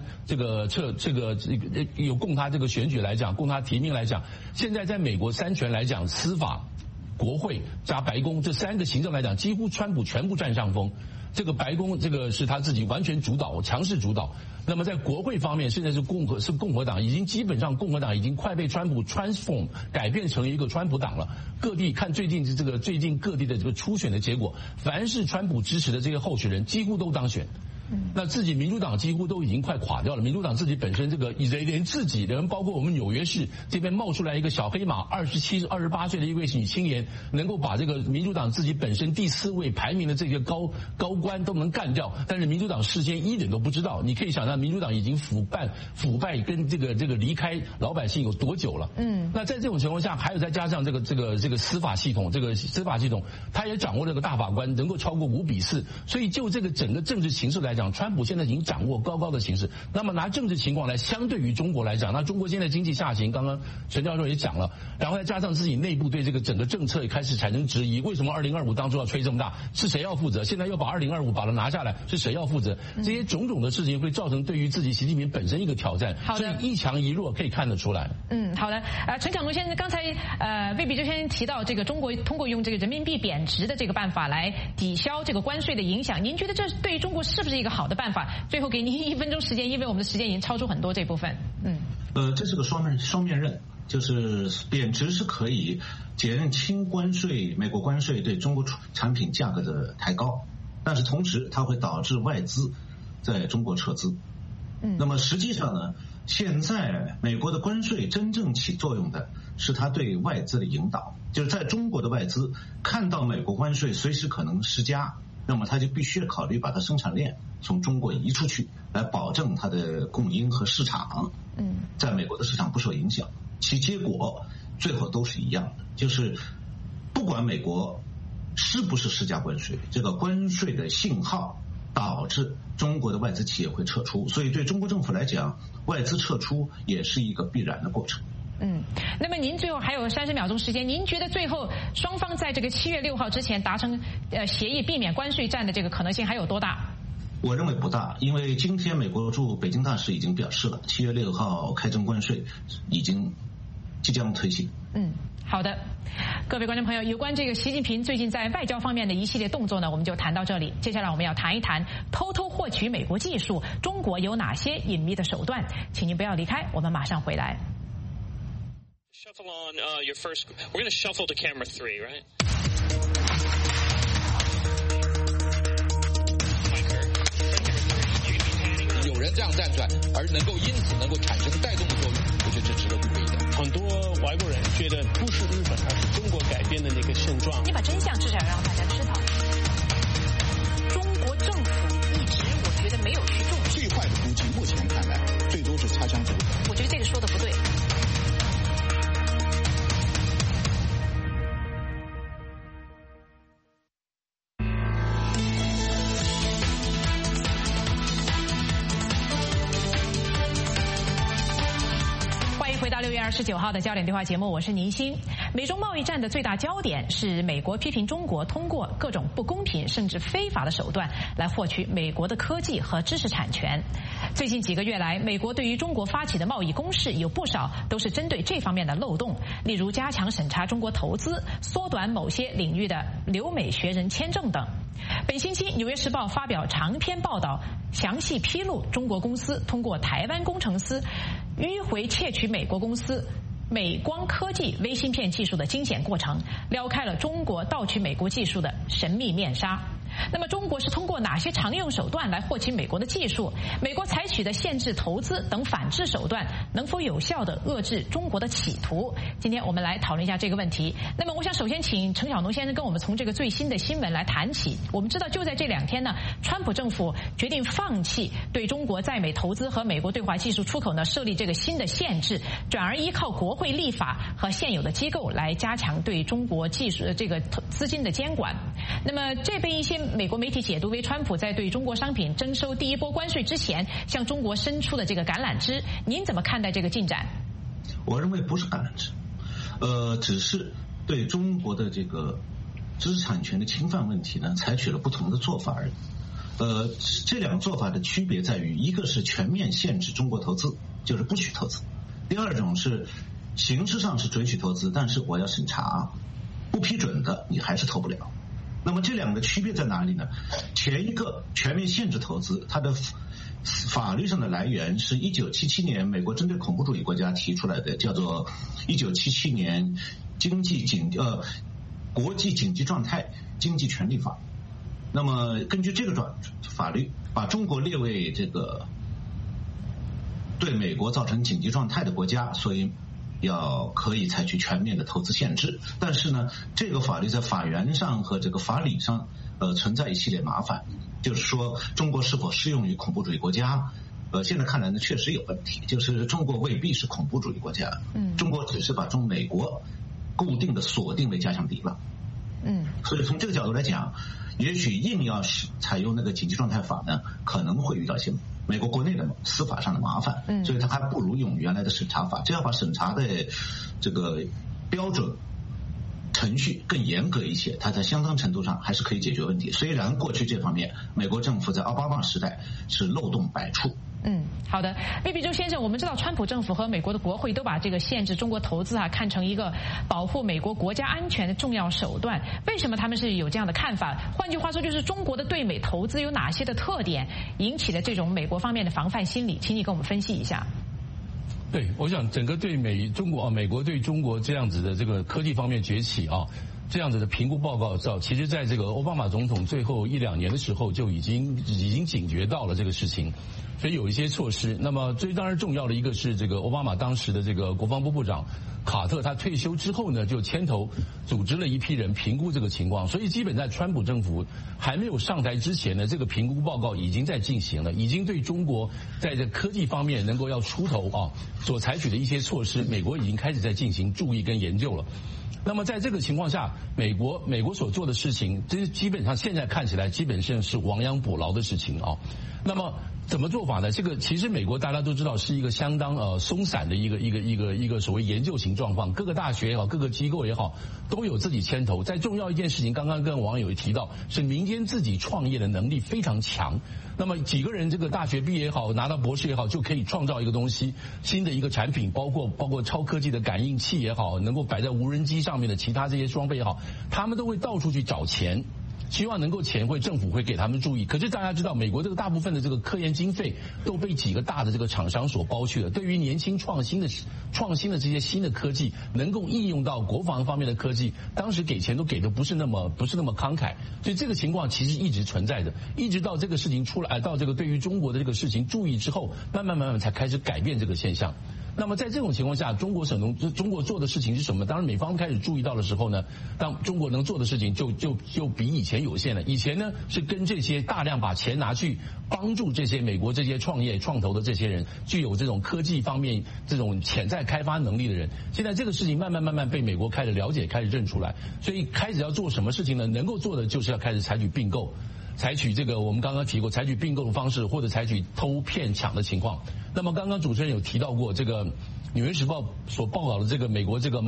有供他这个选举来讲，供他提名来讲，现在在美国三权来讲，司法、国会加白宫这3个行政来讲，几乎川普全部占上风。这个白宫是他自己完全主导，强势主导。那么在国会方面，现在是共和党，已经基本上共和党已经快被川普 transform 改变成一个川普党了。各地看最近各地的这个初选的结果，凡是川普支持的这些候选人几乎都当选。那自己民主党几乎都已经快垮掉了，民主党自己本身连自己人，包括我们纽约市这边冒出来一个小黑马，28岁的一位女青年，能够把这个民主党自己本身第4位排名的这个高官都能干掉，但是民主党事先一点都不知道。你可以想象民主党已经腐败跟这个离开老百姓有多久了。那在这种情况下，还有再加上这个司法系统，他也掌握这个大法官能够超过5-4，所以就这个整个政治形势来讲，川普现在已经掌握高的形势。那么拿政治情况来相对于中国来讲，那中国现在经济下行，刚刚陈教授也讲了，然后再加上自己内部对这个整个政策也开始产生质疑，为什么2025当初要吹这么大，是谁要负责？现在又把2025把它拿下来，是谁要负责？这些种种的事情会造成对于自己习近平本身一个挑战，所以一强一弱可以看得出来。 好的。陈小龙先生，刚才魏必洲先生提到这个中国通过用这个人民币贬值的这个办法来抵消这个关税的影响，您觉得这对于中国是不是一个好的办法？最后给您1分钟时间，因为我们的时间已经超出很多这部分。 这是个双面刃。 就是贬值是可以减轻关税，美国关税对中国产品价格的抬高，但是同时它会导致外资在中国撤资。那么实际上呢，现在美国的关税真正起作用的是它对外资的引导，就是在中国的外资看到美国关税随时可能施加，那么它就必须考虑把它生产链从中国移出去，来保证它的供应和市场在美国的市场不受影响。其结果最后都是一样的，就是不管美国是不是施加关税，这个关税的信号导致中国的外资企业会撤出，所以对中国政府来讲，外资撤出也是一个必然的过程。 那么您最后还有30秒钟时间，您觉得最后双方在这个7月6号之前达成协议，避免关税战的这个可能性还有多大？ 我认为不大，因为今天美国驻北京大使已经表示了，7月6号开征关税即将推行。 好的，各位观众朋友，有关这个习近平最近在外交方面的一系列动作呢，我们就谈到这里。接下来我们要谈一谈偷偷获取美国技术，中国有哪些隐秘的手段？请您不要离开，我们马上回来。 Shuffle on your first. We're going to shuffle to camera 3, right? 有人这样站出来，而因此能够产生带动的作用，我觉得这值得鼓励的。 很多外国人觉得不是日本，而是中国改变的那个现状。 你把真相至少让大家知道。中国政府一直我觉得没有去重视。 最坏的估计，目前看来最多是擦枪走火。 我觉得这个说的不对。回到6月29号的焦点对话节目，我是宁鑫。美中贸易战的最大焦点是美国批评中国通过各种不公平甚至非法的手段来获取美国的科技和知识产权。最近几个月来，美国对于中国发起的贸易攻势有不少都是针对这方面的漏洞，例如加强审查中国投资、缩短某些领域的留美学人签证等。本星期《纽约时报》发表长篇报道，详细披露中国公司通过台湾工程师迂回窃取美国公司美光科技微芯片技术的惊险过程，撩开了中国盗取美国技术的神秘面纱。那么中国是通过哪些常用手段来获取美国的技术？美国采取的限制投资等反制手段能否有效地遏制中国的企图？今天我们来讨论一下这个问题。那么我想首先请程晓农先生跟我们从这个最新的新闻来谈起。我们知道就在这2天呢，川普政府决定放弃对中国在美投资和美国对华技术出口呢设立这个新的限制，转而依靠国会立法和现有的机构来加强对中国技术这个资金的监管。那么这被一些美国媒体解读为川普在对中国商品征收第一波关税之前向中国伸出的这个橄榄枝，您怎么看待这个进展？ 我认为不是橄榄枝，只是对中国的这个知识产权的侵犯问题呢，采取了不同的做法而已。这2个做法的区别在于，一个是全面限制中国投资，就是不许投资；第二种是形式上是准许投资，但是我要审查，不批准的你还是投不了。那么这2个区别在哪里呢？前一个全面限制投资，它的法律上的来源是1977年美国针对恐怖主义国家提出来的，叫做1977年国际紧急状态经济权利法。那么根据这个法律，把中国列为这个对美国造成紧急状态的国家，所以可以采取全面的投资限制。但是呢，这个法律在法源上和这个法理上存在一系列麻烦，就是说中国是否适用于恐怖主义国家，现在看来呢确实有问题，就是中国未必是恐怖主义国家，中国只是把美国固定的锁定为假想敌了。所以从这个角度来讲，也许硬要采用那个紧急状态法呢，可能会遇到一些美国国内的司法上的麻烦，所以它还不如用原来的审查法，这要把审查的这个标准程序更严格一些，它在相当程度上还是可以解决问题。虽然过去这方面美国政府在奥巴马时代是漏洞百出。 好的，魏必洲先生，我们知道川普政府和美国的国会都把这个限制中国投资看成一个保护美国国家安全的重要手段，为什么他们是有这样的看法？换句话说，就是中国的对美投资有哪些的特点引起了这种美国方面的防范心理？请你跟我们分析一下。 对，我想整个对美国对中国这样子的这个科技方面崛起啊，这样子的评估报告照，其实在这个奥巴马总统最后1-2年的时候就已经警觉到了这个事情，所以有一些措施。那么最当然重要的一个是这个奥巴马当时的这个国防部部长卡特，他退休之后呢，就牵头组织了一批人评估这个情况，所以基本在川普政府还没有上台之前呢，这个评估报告已经在进行了，已经对中国在这科技方面能够要出头啊所采取的一些措施，美国已经开始在进行注意跟研究了。那么在这个情况下，美国所做的事情，这基本上现在看起来基本上是亡羊补牢的事情啊。那么怎么做法呢？这个其实美国大家都知道是一个相当松散的一个所谓研究型状况，各个大学也好，各个机构也好，都有自己牵头。再重要一件事情，刚刚跟网友也提到，是民间自己创业的能力非常强。那么几个人这个大学毕业也好，拿到博士也好，就可以创造一个东西，新的一个产品，包括超科技的感应器也好，能够摆在无人机上面的其他这些装备也好，他们都会到处去找钱。希望能够政府会给他们注意。可是大家知道，美国这个大部分的这个科研经费都被几个大的这个厂商所包去了。对于年轻创新的这些新的科技，能够应用到国防方面的科技，当时给钱都给的不是那么慷慨。所以这个情况其实一直存在的，一直到这个事情出来，到这个对于中国的这个事情注意之后，慢慢才开始改变这个现象。那么在这种情况下，中国做的事情是什么？当然美方开始注意到的时候呢，当中国能做的事情就比以前有限了。以前呢是跟这些大量把钱拿去帮助这些美国这些创业创投的这些人，具有这种科技方面这种潜在开发能力的人。现在这个事情慢慢被美国开始了解，开始认出来，所以开始要做什么事情呢？能够做的就是要开始采取并购。采取这个我们刚刚提过，采取并购的方式，或者采取偷骗抢的情况。那么刚刚主持人有提到过，这个《纽约时报》所报道的这个美国这个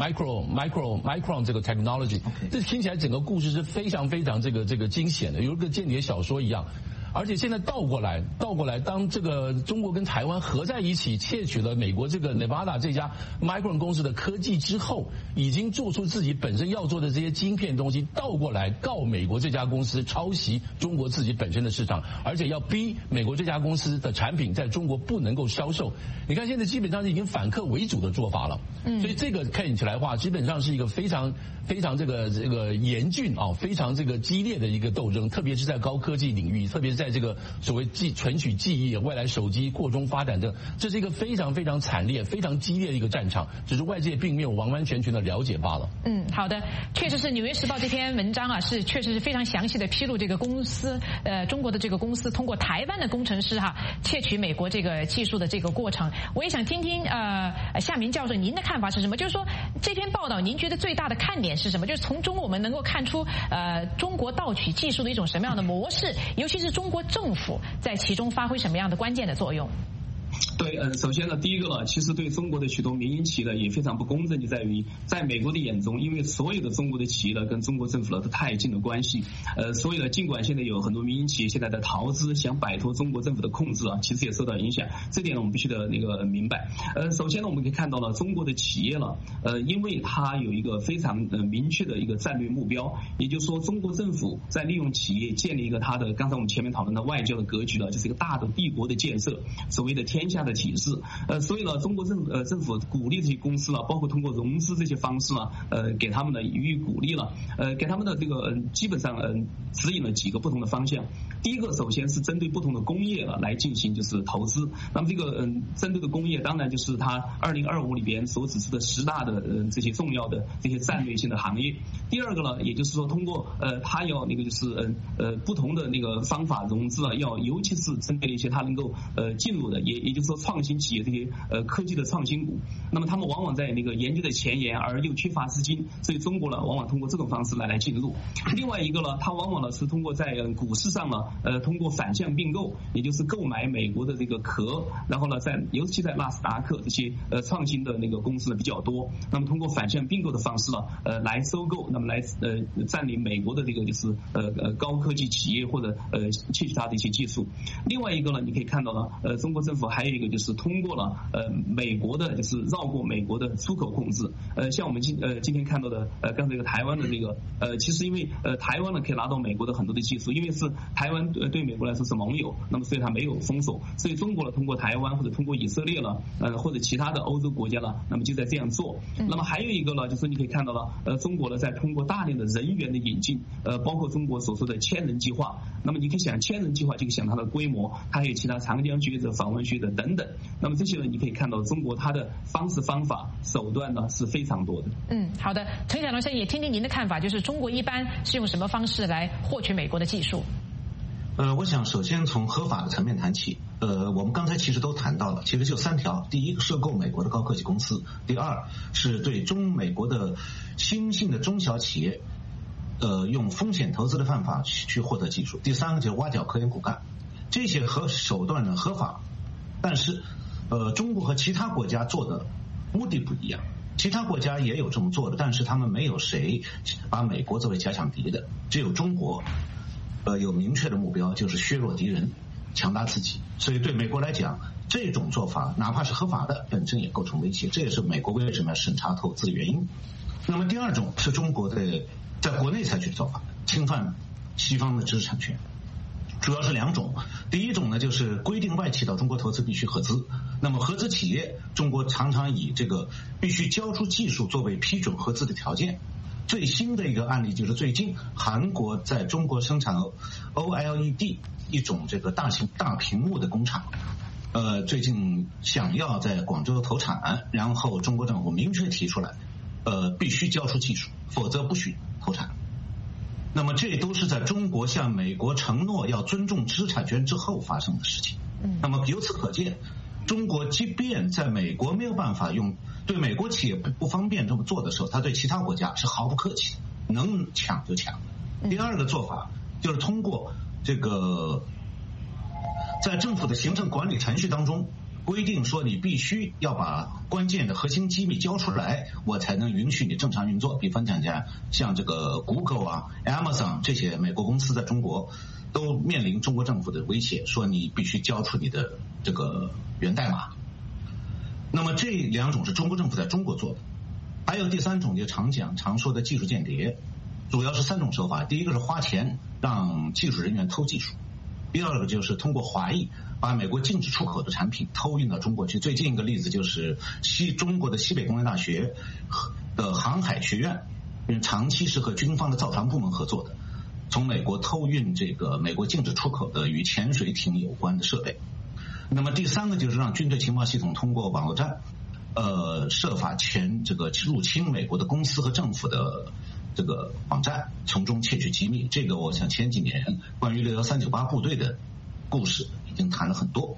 Micron 这个 technology， 这听起来整个故事是非常这个惊险的，有一个间谍小说一样。而且现在倒过来，当这个中国跟台湾合在一起窃取了美国这个 Nevada 这家 Micron 公司的科技之后，已经做出自己本身要做的这些晶片东西，倒过来告美国这家公司抄袭中国自己本身的市场，而且要逼美国这家公司的产品在中国不能够销售。你看现在基本上是已经反客为主的做法了，所以这个看起来的话，基本上是一个非常这个严峻啊，非常这个激烈的一个斗争，特别是在高科技领域，特别是在这个所谓存取记忆、未来手机扩充发展等，这是一个非常惨烈、非常激烈的一个战场，只是外界并没有完完全全的了解罢了。 好的，确实是《纽约时报》这篇文章啊，确实是非常详细的披露这个公司，中国的这个公司通过台湾的工程师窃取美国这个技术的这个过程。我也想听听夏明教授您的看法是什么？就是说这篇报道您觉得最大的看点是什么？就是从中我们能够看出中国盗取技术的一种什么样的模式，尤其是中国政府在其中发挥什么样的关键的作用？ 对，首先呢，第一个呢，其实对中国的许多民营企业呢也非常不公正，就在于在美国的眼中，因为所有的中国的企业呢跟中国政府呢都太近的关系，所以呢，尽管现在有很多民营企业现在在逃资，想摆脱中国政府的控制其实也受到影响，这点呢我们必须得明白。首先呢，我们可以看到呢，中国的企业呢，因为它有一个非常明确的一个战略目标，也就是说，中国政府在利用企业建立一个它的刚才我们前面讨论的外交的格局呢，就是一个大的帝国的建设，所谓的天下的体制。所以呢，中国政府鼓励这些公司呢，包括通过融资这些方式呢，给他们呢予以鼓励了，给他们的这个基本上指引了几个不同的方向。第一个，首先是针对不同的工业来进行就是投资。那么这个针对的工业，当然就是它2025里边所指出的10大的这些重要的这些战略性的行业。第二个呢，也就是说通过它要就是不同的方法融资要尤其是针对一些它能够进入的，也就是说创新企业这些科技的创新股。那么他们往往在研究的前沿而又缺乏资金，所以中国呢往往通过这种方式来进入。另外一个呢，它往往呢是通过在股市上呢通过反向并购，也就是购买美国的这个壳，然后呢尤其在纳斯达克这些创新的公司呢比较多，那么通过反向并购的方式呢来收购，那么来占领美国的就是高科技企业或者窃取它的一些技术。另外一个呢，你可以看到呢中国政府还有一个就是通过了美国的就是绕过美国的出口控制。像我们今天看到的刚才这个台湾的这个其实因为台湾呢可以拿到美国的很多的技术，因为是台湾对美国来说是盟友，那么所以它没有封锁，所以中国呢通过台湾或者通过以色列了或者其他的欧洲国家了，那么就在这样做。那么还有一个呢，就是你可以看到了中国呢在通过大量的人员的引进，包括中国所说的千人计划。那么你可以想千人计划，就想它的规模，它还有其他长江学者、访问学者等等。那么这些呢，你可以看到中国它的方式、方法、手段呢是非常多的。 好的，陈晓老师也听听您的看法，就是中国一般是用什么方式来获取美国的技术？ 我想首先从合法的层面谈起。我们刚才其实都谈到了，其实就3条：第一，收购美国的高科技公司；第二，是对中美国的新兴的中小企业，用风险投资的办法去获得技术；第三个就是挖角科研骨干。这些手段呢合法，但是中国和其他国家做的目的不一样。其他国家也有这么做的，但是他们没有谁把美国作为假想敌的，只有中国有明确的目标，就是削弱敌人，强大自己。所以对美国来讲，这种做法哪怕是合法的，本身也构成威胁，这也是美国为什么要审查投资的原因。那么第二种是中国的在国内采取的做法，侵犯西方的知识产权，主要是2种。第一种呢，就是规定外企到中国投资必须合资。那么合资企业，中国常常以这个必须交出技术作为批准合资的条件。最新的一个案例就是最近韩国在中国生产 OLED 一种这个大屏幕的工厂，最近想要在广州投产，然后中国政府明确提出来，必须交出技术，否则不许投产。那么这都是在中国向美国承诺要尊重知识产权之后发生的事情。那么由此可见，中国即便在美国没有办法对美国企业不方便这么做的时候，他对其他国家是毫不客气的，能抢就抢。第二个做法就是通过这个在政府的行政管理程序当中规定说，你必须要把关键的核心机密交出来，我才能允许你正常运作。比方讲像这个 Google 啊 Amazon 这些美国公司在中国都面临中国政府的威胁，说你必须交出你的这个源代码。那么这2种是中国政府在中国做的。还有第3种，就常说的技术间谍，主要是3种手法。第一个是花钱让技术人员偷技术，第二个就是通过华裔把美国禁止出口的产品偷运到中国去。最近一个例子就是中国的西北工业大学的航海学院，因为长期是和军方的造船部门合作的，从美国偷运这个美国禁止出口的与潜水艇有关的设备。那么第3个就是让军队情报系统通过网络战，设法这个入侵美国的公司和政府的这个网站，从中窃取机密。这个我想前几年关于61398部队的故事已经谈了很多。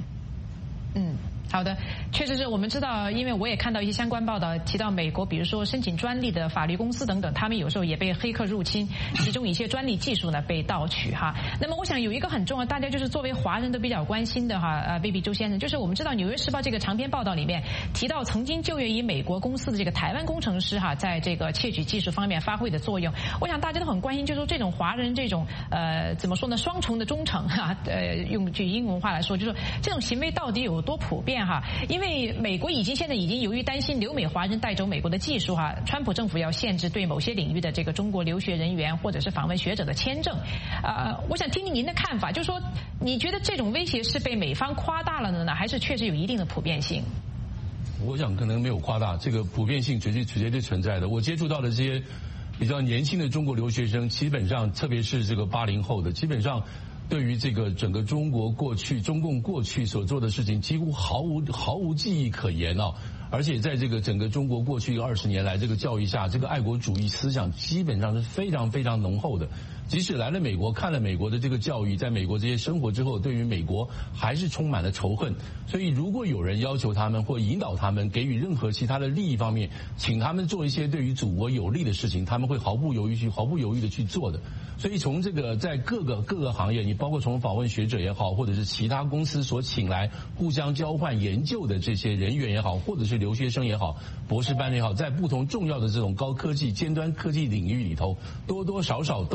好的，确实是我们知道，因为我也看到一些相关报道提到美国，比如说申请专利的法律公司等等，他们有时候也被黑客入侵，其中一些专利技术呢被盗取哈。那么我想有一个很重要，大家就是作为华人都比较关心的哈，baby 周先生，就是我们知道《纽约时报》这个长篇报道里面提到曾经就业于美国公司的这个台湾工程师哈，在这个窃取技术方面发挥的作用。我想大家都很关心，就是说这种华人这种怎么说呢，双重的忠诚哈，用句英文话来说，就是这种行为到底有多普遍？因为美国现在已经由于担心留美华人带走美国的技术川普政府要限制对某些领域的这个中国留学人员或者是访问学者的签证。我想听听您的看法，就是说你觉得这种威胁是被美方夸大了呢，还是确实有一定的普遍性？ 我想可能没有夸大，这个普遍性绝对存在的。我接触到的这些比较年轻的中国留学生，基本上特别是这个80后的，基本上对于这个整个中共过去所做的事情，几乎毫无记忆可言啊！而且在这个整个中国过去20年来这个教育下，这个爱国主义思想基本上是非常非常浓厚的。即使来了美国，看了美国的这个教育，在美国这些生活之后，对于美国还是充满了仇恨。所以如果有人要求他们或引导他们给予任何其他的利益方面，请他们做一些对于祖国有利的事情，他们会毫不犹豫的去做的。所以从这个在各个行业，你包括从访问学者也好，或者是其他公司所请来互相交换研究的这些人员也好，或者是留学生也好，博士班也好，在不同重要的这种高科技尖端科技领域里头，多多少少都会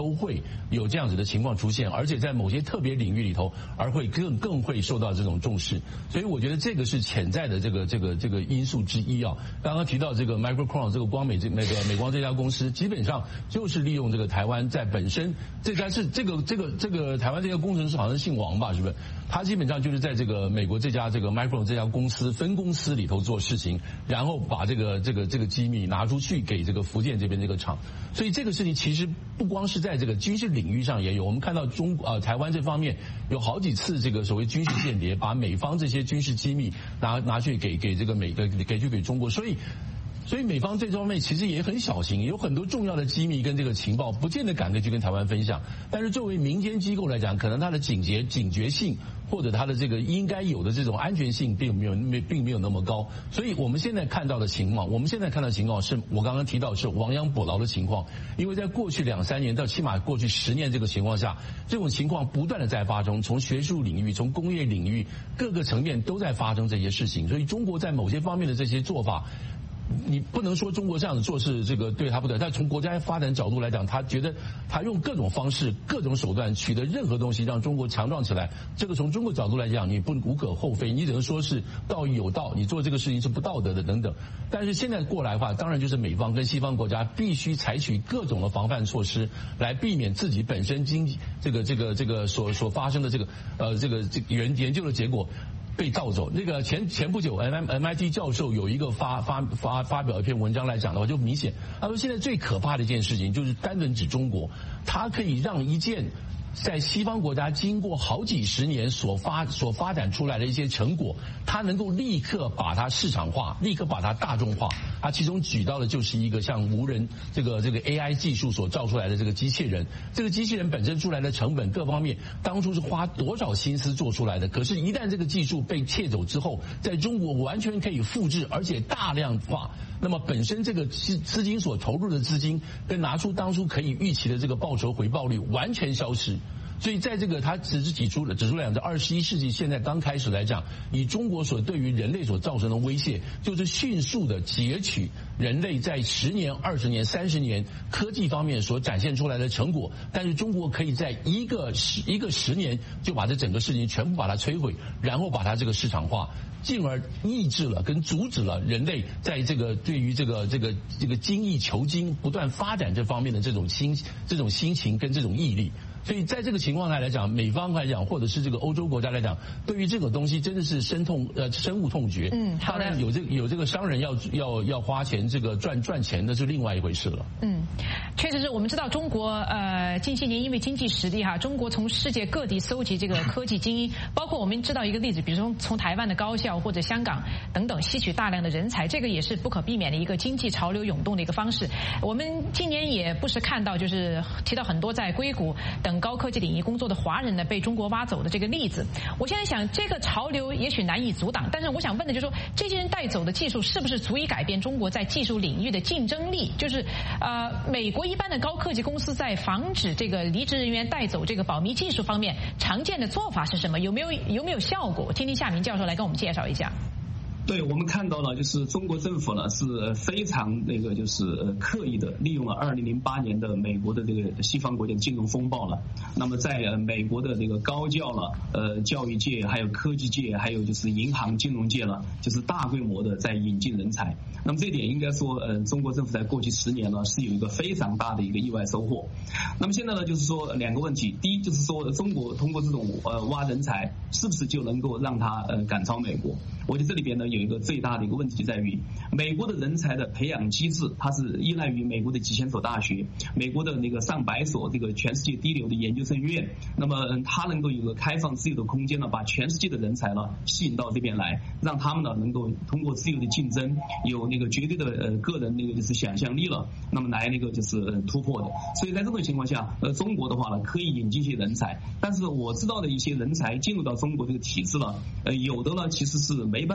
有这样子的情况出现，而且在某些特别领域里头，而会更会受到这种重视。所以我觉得这个是潜在的这个因素之一啊。刚刚提到这个 Microchrom 这个光美美光这家公司，基本上就是利用这个台湾在本身这家是这个台湾这家工程师好像姓王吧，是不是？他基本上就是在这个美国这家Microchrom 这家公司分公司里头做事情，然后把这个机密拿出去给这个福建这边这个厂。所以这个事情其实不光是在这个军事领域上也有，我们看到台湾这方面有好几次这个所谓军事间谍，把美方这些军事机密拿去给这个给中国，所以美方这方面其实也很小心，有很多重要的机密跟这个情报不见得赶着去跟台湾分享，但是作为民间机构来讲，可能它的警觉性或者它的这个应该有的这种安全性并没有那么高。所以我们现在看到的情况是我刚刚提到是亡羊补牢的情况，因为在过去2-3年到起码过去10年这个情况下，这种情况不断的在发生，从学术领域从工业领域各个层面都在发生这些事情，所以中国在某些方面的这些做法，你不能说中国这样子做是这个对他不对，但从国家发展角度来讲，他觉得他用各种方式各种手段取得任何东西让中国强壮起来，这个从中国角度来讲你无可厚非，你只能说是道义有道，你做这个事情是不道德的等等。但是现在过来的话，当然就是美方跟西方国家必须采取各种的防范措施，来避免自己本身经济这个所发生的这个研究的结果被盗走。那个前不久 MIT 教授有一个发表一篇文章来讲的话，就明显他说现在最可怕的一件事情就是单纯指中国，它可以让一件在西方国家经过好几十年所发展出来的一些成果，它能够立刻把它市场化，立刻把它大众化。它其中举到的就是一个像无人这个 AI 技术所造出来的这个机器人，这个机器人本身出来的成本各方面，当初是花多少心思做出来的，可是一旦这个技术被窃走之后，在中国完全可以复制，而且大量化。那么本身这个资金所投入的资金跟拿出当初可以预期的这个报酬回报率完全消失。所以在这个他只是指出了21世纪现在刚开始来讲，以中国所对于人类所造成的威胁，就是迅速的截取人类在10年、20年、30年科技方面所展现出来的成果，但是中国可以在一个10年就把这整个事情全部把它摧毁，然后把它这个市场化，进而抑制了跟阻止了人类在这个对于这个精益求精不断发展这方面的这种心情跟这种毅力。所以在这个情况下来讲，美方来讲，或者是这个欧洲国家来讲，对于这个东西真的是深恶痛绝。当然有这个商人要花钱这个赚钱，那是另外一回事了。 确实是我们知道中国近些年因为经济实力中国从世界各地搜集这个科技精英，包括我们知道一个例子，比如说从台湾的高校或者香港等等吸取大量的人才，这个也是不可避免的一个经济潮流涌动的一个方式。我们今年也不时看到，就是提到很多在硅谷等高科技领域工作的华人呢被中国挖走的这个例子。我现在想，这个潮流也许难以阻挡，但是我想问的就是说，这些人带走的技术是不是足以改变中国在技术领域的竞争力？就是美国一般的高科技公司在防止这个离职人员带走这个保密技术方面，常见的做法是什么？有没有效果？听听夏明教授来跟我们介绍一下。 对，我们看到了，就是中国政府呢是非常就是刻意的利用了2008年的美国的这个西方国家的金融风暴了。那么在美国的这个高教了教育界，还有科技界，还有就是银行金融界了，就是大规模的在引进人才。那么这一点应该说中国政府在过去10年呢是有一个非常大的一个意外收获。那么现在呢就是说2个问题，第一就是说中国通过这种挖人才，是不是就能够让他赶超美国？我觉得这里边呢有一个最大的一个问题在于，美国的人才的培养机制，它是依赖于美国的几千所大学，美国的那个上百所这个全世界第一流的研究生院。那么它能够有个开放自由的空间呢，把全世界的人才呢吸引到这边来，让他们呢能够通过自由的竞争，有那个绝对的个人那个就是想象力了，那么来那个就是突破的。所以在这种情况下，中国的话呢可以引进一些人才，但是我知道的一些人才进入到中国这个体制了，有的呢其实是没办法适应。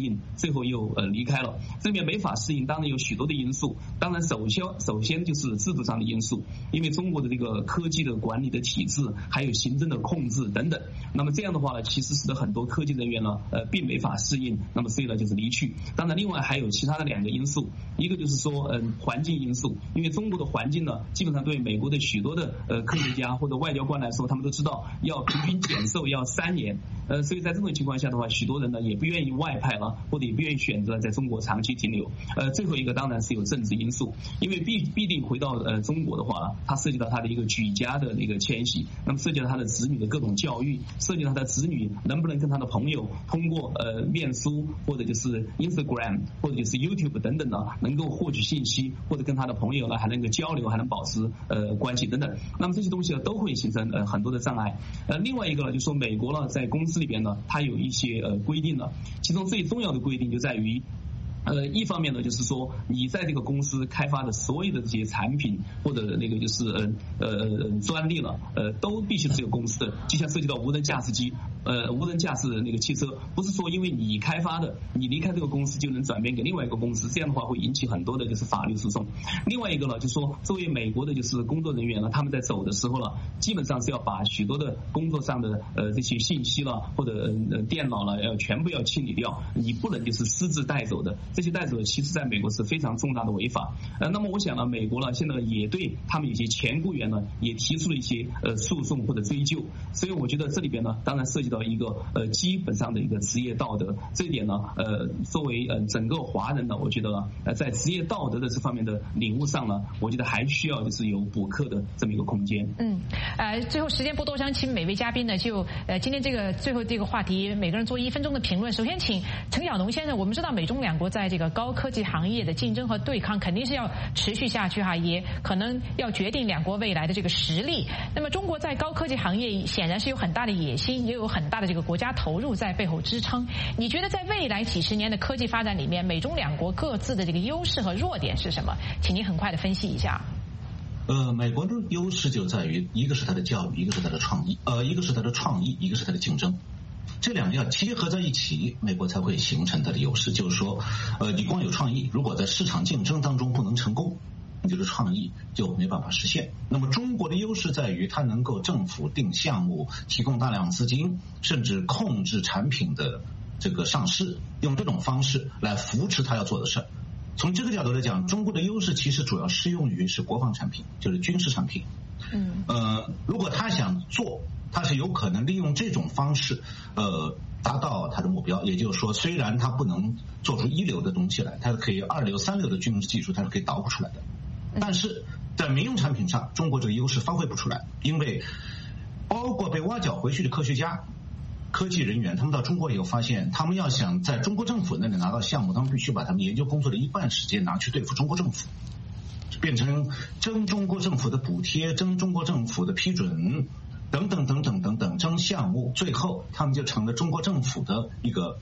应，最后又离开了。这里面没法适应，当然有许多的因素。当然首先就是制度上的因素，因为中国的这个科技的管理的体制，还有行政的控制等等。那么这样的话呢，其实使得很多科技人员呢，并没法适应。那么所以呢，就是离去。当然，另外还有其他的2个因素，一个就是说，环境因素，因为中国的环境呢，基本上对美国的许多的科学家或者外交官来说，他们都知道要平均减寿要3年。所以在这种情况下的话，许多人呢也不愿意外派了，或者也不愿意选择在中国长期停留。最后一个当然是有政治因素，因为必定回到中国的话，它涉及到他的一个举家的一个迁徙，那么涉及到他的子女的各种教育，涉及到他的子女能不能跟他的朋友通过面书或者就是 Instagram 或者就是 YouTube 等等呢，能够获取信息，或者跟他的朋友呢还能够交流，还能保持关系等等。那么这些东西呢都会形成很多的障碍。另外一个呢，就是说美国呢在公司里边呢，它有一些规定呢，其中最重要的规定就在于。一方面呢，就是说你在这个公司开发的所有的这些产品或者那个就是专利了，都必须是有公司的。就像涉及到无人驾驶机，无人驾驶的那个汽车，不是说因为你开发的，你离开这个公司就能转变给另外一个公司，这样的话会引起很多的就是法律诉讼。另外一个呢，就是说作为美国的就是工作人员呢，他们在走的时候呢，基本上是要把许多的工作上的这些信息了或者电脑了全部要清理掉，你不能就是私自带走的。这些带走其实在美国是非常重大的违法。那么我想呢，美国呢现在也对他们有些前雇员呢也提出了一些诉讼或者追究。所以我觉得这里边呢，当然涉及到一个基本上的一个职业道德。这一点呢，作为整个华人呢，我觉得在职业道德的这方面的领悟上呢，我觉得还需要就是有补课的这么一个空间。 最后时间不多，想请每位嘉宾呢，就今天这个最后这个话题，每个人做1分钟的评论。首先请陈小农先生，我们知道美中2国在这个高科技行业的竞争和对抗肯定是要持续下去哈，也可能要决定2国未来的这个实力。那么中国在高科技行业显然是有很大的野心，也有很大的这个国家投入在背后支撑。你觉得在未来几十年的科技发展里面，美中2国各自的这个优势和弱点是什么？请您很快的分析一下。 美国的优势就在于，一个是它的教育，一个是它的创意，一个是它的创意，一个是它的竞争。这2个要结合在一起，美国才会形成它的优势。就是说，你光有创意，如果在市场竞争当中不能成功，你这个创意就没办法实现。那么中国的优势在于，它能够政府定项目，提供大量资金，甚至控制产品的这个上市，用这种方式来扶持它要做的事儿。从这个角度来讲，中国的优势其实主要适用于是国防产品，就是军事产品。如果他想做，他是有可能利用这种方式达到他的目标。也就是说，虽然他不能做出1流的东西来，他可以2流3流的军事技术他是可以捣鼓出来的，但是在民用产品上，中国这个优势发挥不出来。因为包括被挖角回去的科学家、科技人员，他们到中国以后发现，他们要想在中国政府那里拿到项目，他们必须把他们研究工作的1半时间拿去对付中国政府，变成争中国政府的补贴，争中国政府的批准，等等等等等等，争项目，最后他们就成了中国政府的一个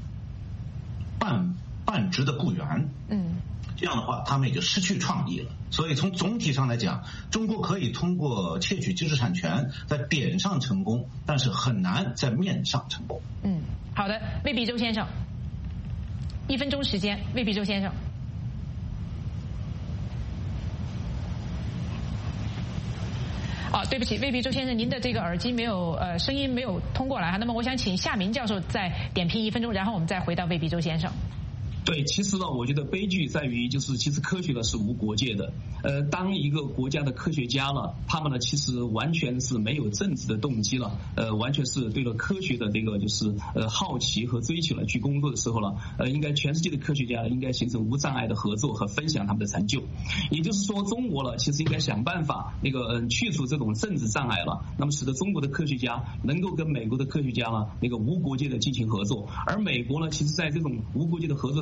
半职的雇员。这样的话他们也就失去创意了。所以从总体上来讲，中国可以通过窃取知识产权在点上成功，但是很难在面上成功。 好的，魏必洲先生，1分钟时间，魏必洲先生。对不起，魏必洲先生，您的这个耳机没有声音没有通过来哈。那么我想请夏明教授再点评1分钟，然后我们再回到魏必洲先生。 对，其实呢，我觉得悲剧在于，就是其实科学呢是无国界的。当一个国家的科学家呢，他们呢其实完全是没有政治的动机了，完全是对了科学的这个就是好奇和追求了去工作的时候呢，应该全世界的科学家应该形成无障碍的合作和分享他们的成就。也就是说，中国呢其实应该想办法去除这种政治障碍了，那么使得中国的科学家能够跟美国的科学家呢无国界的进行合作。而美国呢，其实在这种无国界的合作上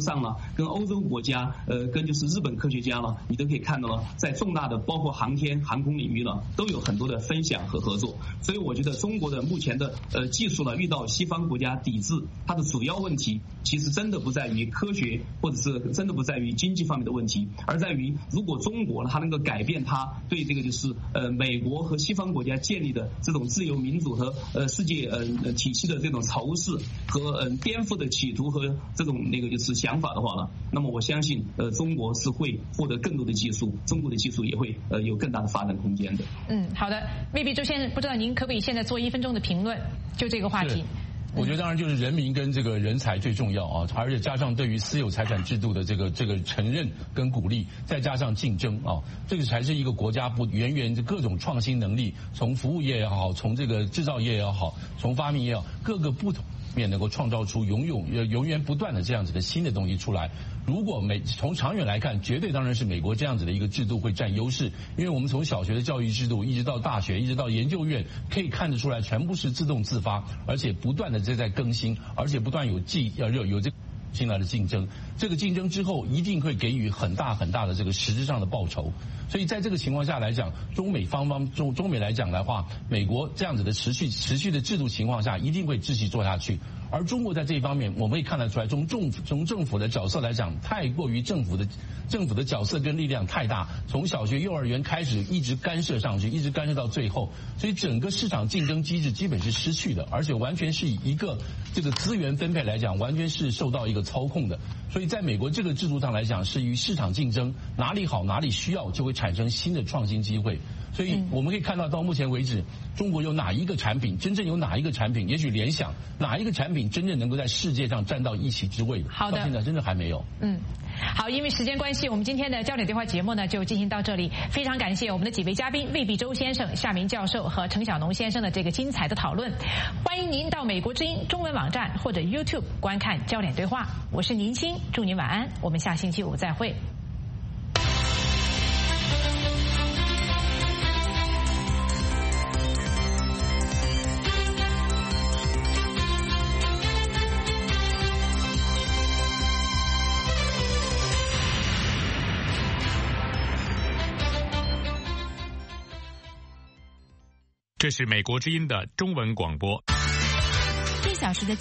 上呢，跟欧洲国家，跟就是日本科学家呢，你都可以看到了，在重大的包括航天、航空领域呢，都有很多的分享和合作。所以我觉得中国的目前的技术呢，遇到西方国家抵制，它的主要问题其实真的不在于科学，或者是真的不在于经济方面的问题，而在于如果中国呢，它能够改变它对这个就是美国和西方国家建立的这种自由民主和世界体系的这种仇视和颠覆的企图和这种那个就是想法的话呢，那么我相信中国是会获得更多的技术，中国的技术也会有更大的发展空间的。 好的，未必周先生，不知道您可不可以现在做1分钟的评论，就这个话题。 我觉得当然就是人民跟这个人才最重要啊，而且加上对于私有财产制度的这个承认跟鼓励，再加上竞争啊，这个才是一个国家源各种创新能力，从服务业也好，从这个制造业也好，从发明也好，各个不同面能够创造出永源不断的这样子的新的东西出来。如果从长远来看，绝对当然是美国这样子的一个制度会占优势，因为我们从小学的教育制度一直到大学，一直到研究院，可以看得出来，全部是自动自发，而且不断的在更新，而且不断有这新来的竞争，这个竞争之后一定会给予很大很大的这个实质上的报酬。所以在这个情况下来讲，中美来讲的话，美国这样子的持续的制度情况下，一定会继续做下去。而中国在这一方面，我们可以看得出来，从政府的角色来讲，太过于政府的角色跟力量太大，从小学、幼儿园开始一直干涉上去，一直干涉到最后，所以整个市场竞争机制基本是失去的，而且完全是以一个这个资源分配来讲，完全是受到一个操控的。所以在美国这个制度上来讲，是于市场竞争，哪里好哪里需要，就会产生新的创新机会。所以我们可以看到目前为止，中国有哪一个产品，真正有哪一个产品，也许联想哪一个产品真正能够在世界上站到一席之位的， 好的， 到现在真的还没有。 好，因为时间关系，我们今天的焦点对话节目呢就进行到这里。非常感谢我们的几位嘉宾魏必周先生、夏明教授和陈小农先生的这个精彩的讨论。欢迎您到美国之音中文网站或者 YouTube 观看焦点对话。我是宁青，祝您晚安，我们下星期五再会。 这是美国之音的中文广播。 1小时的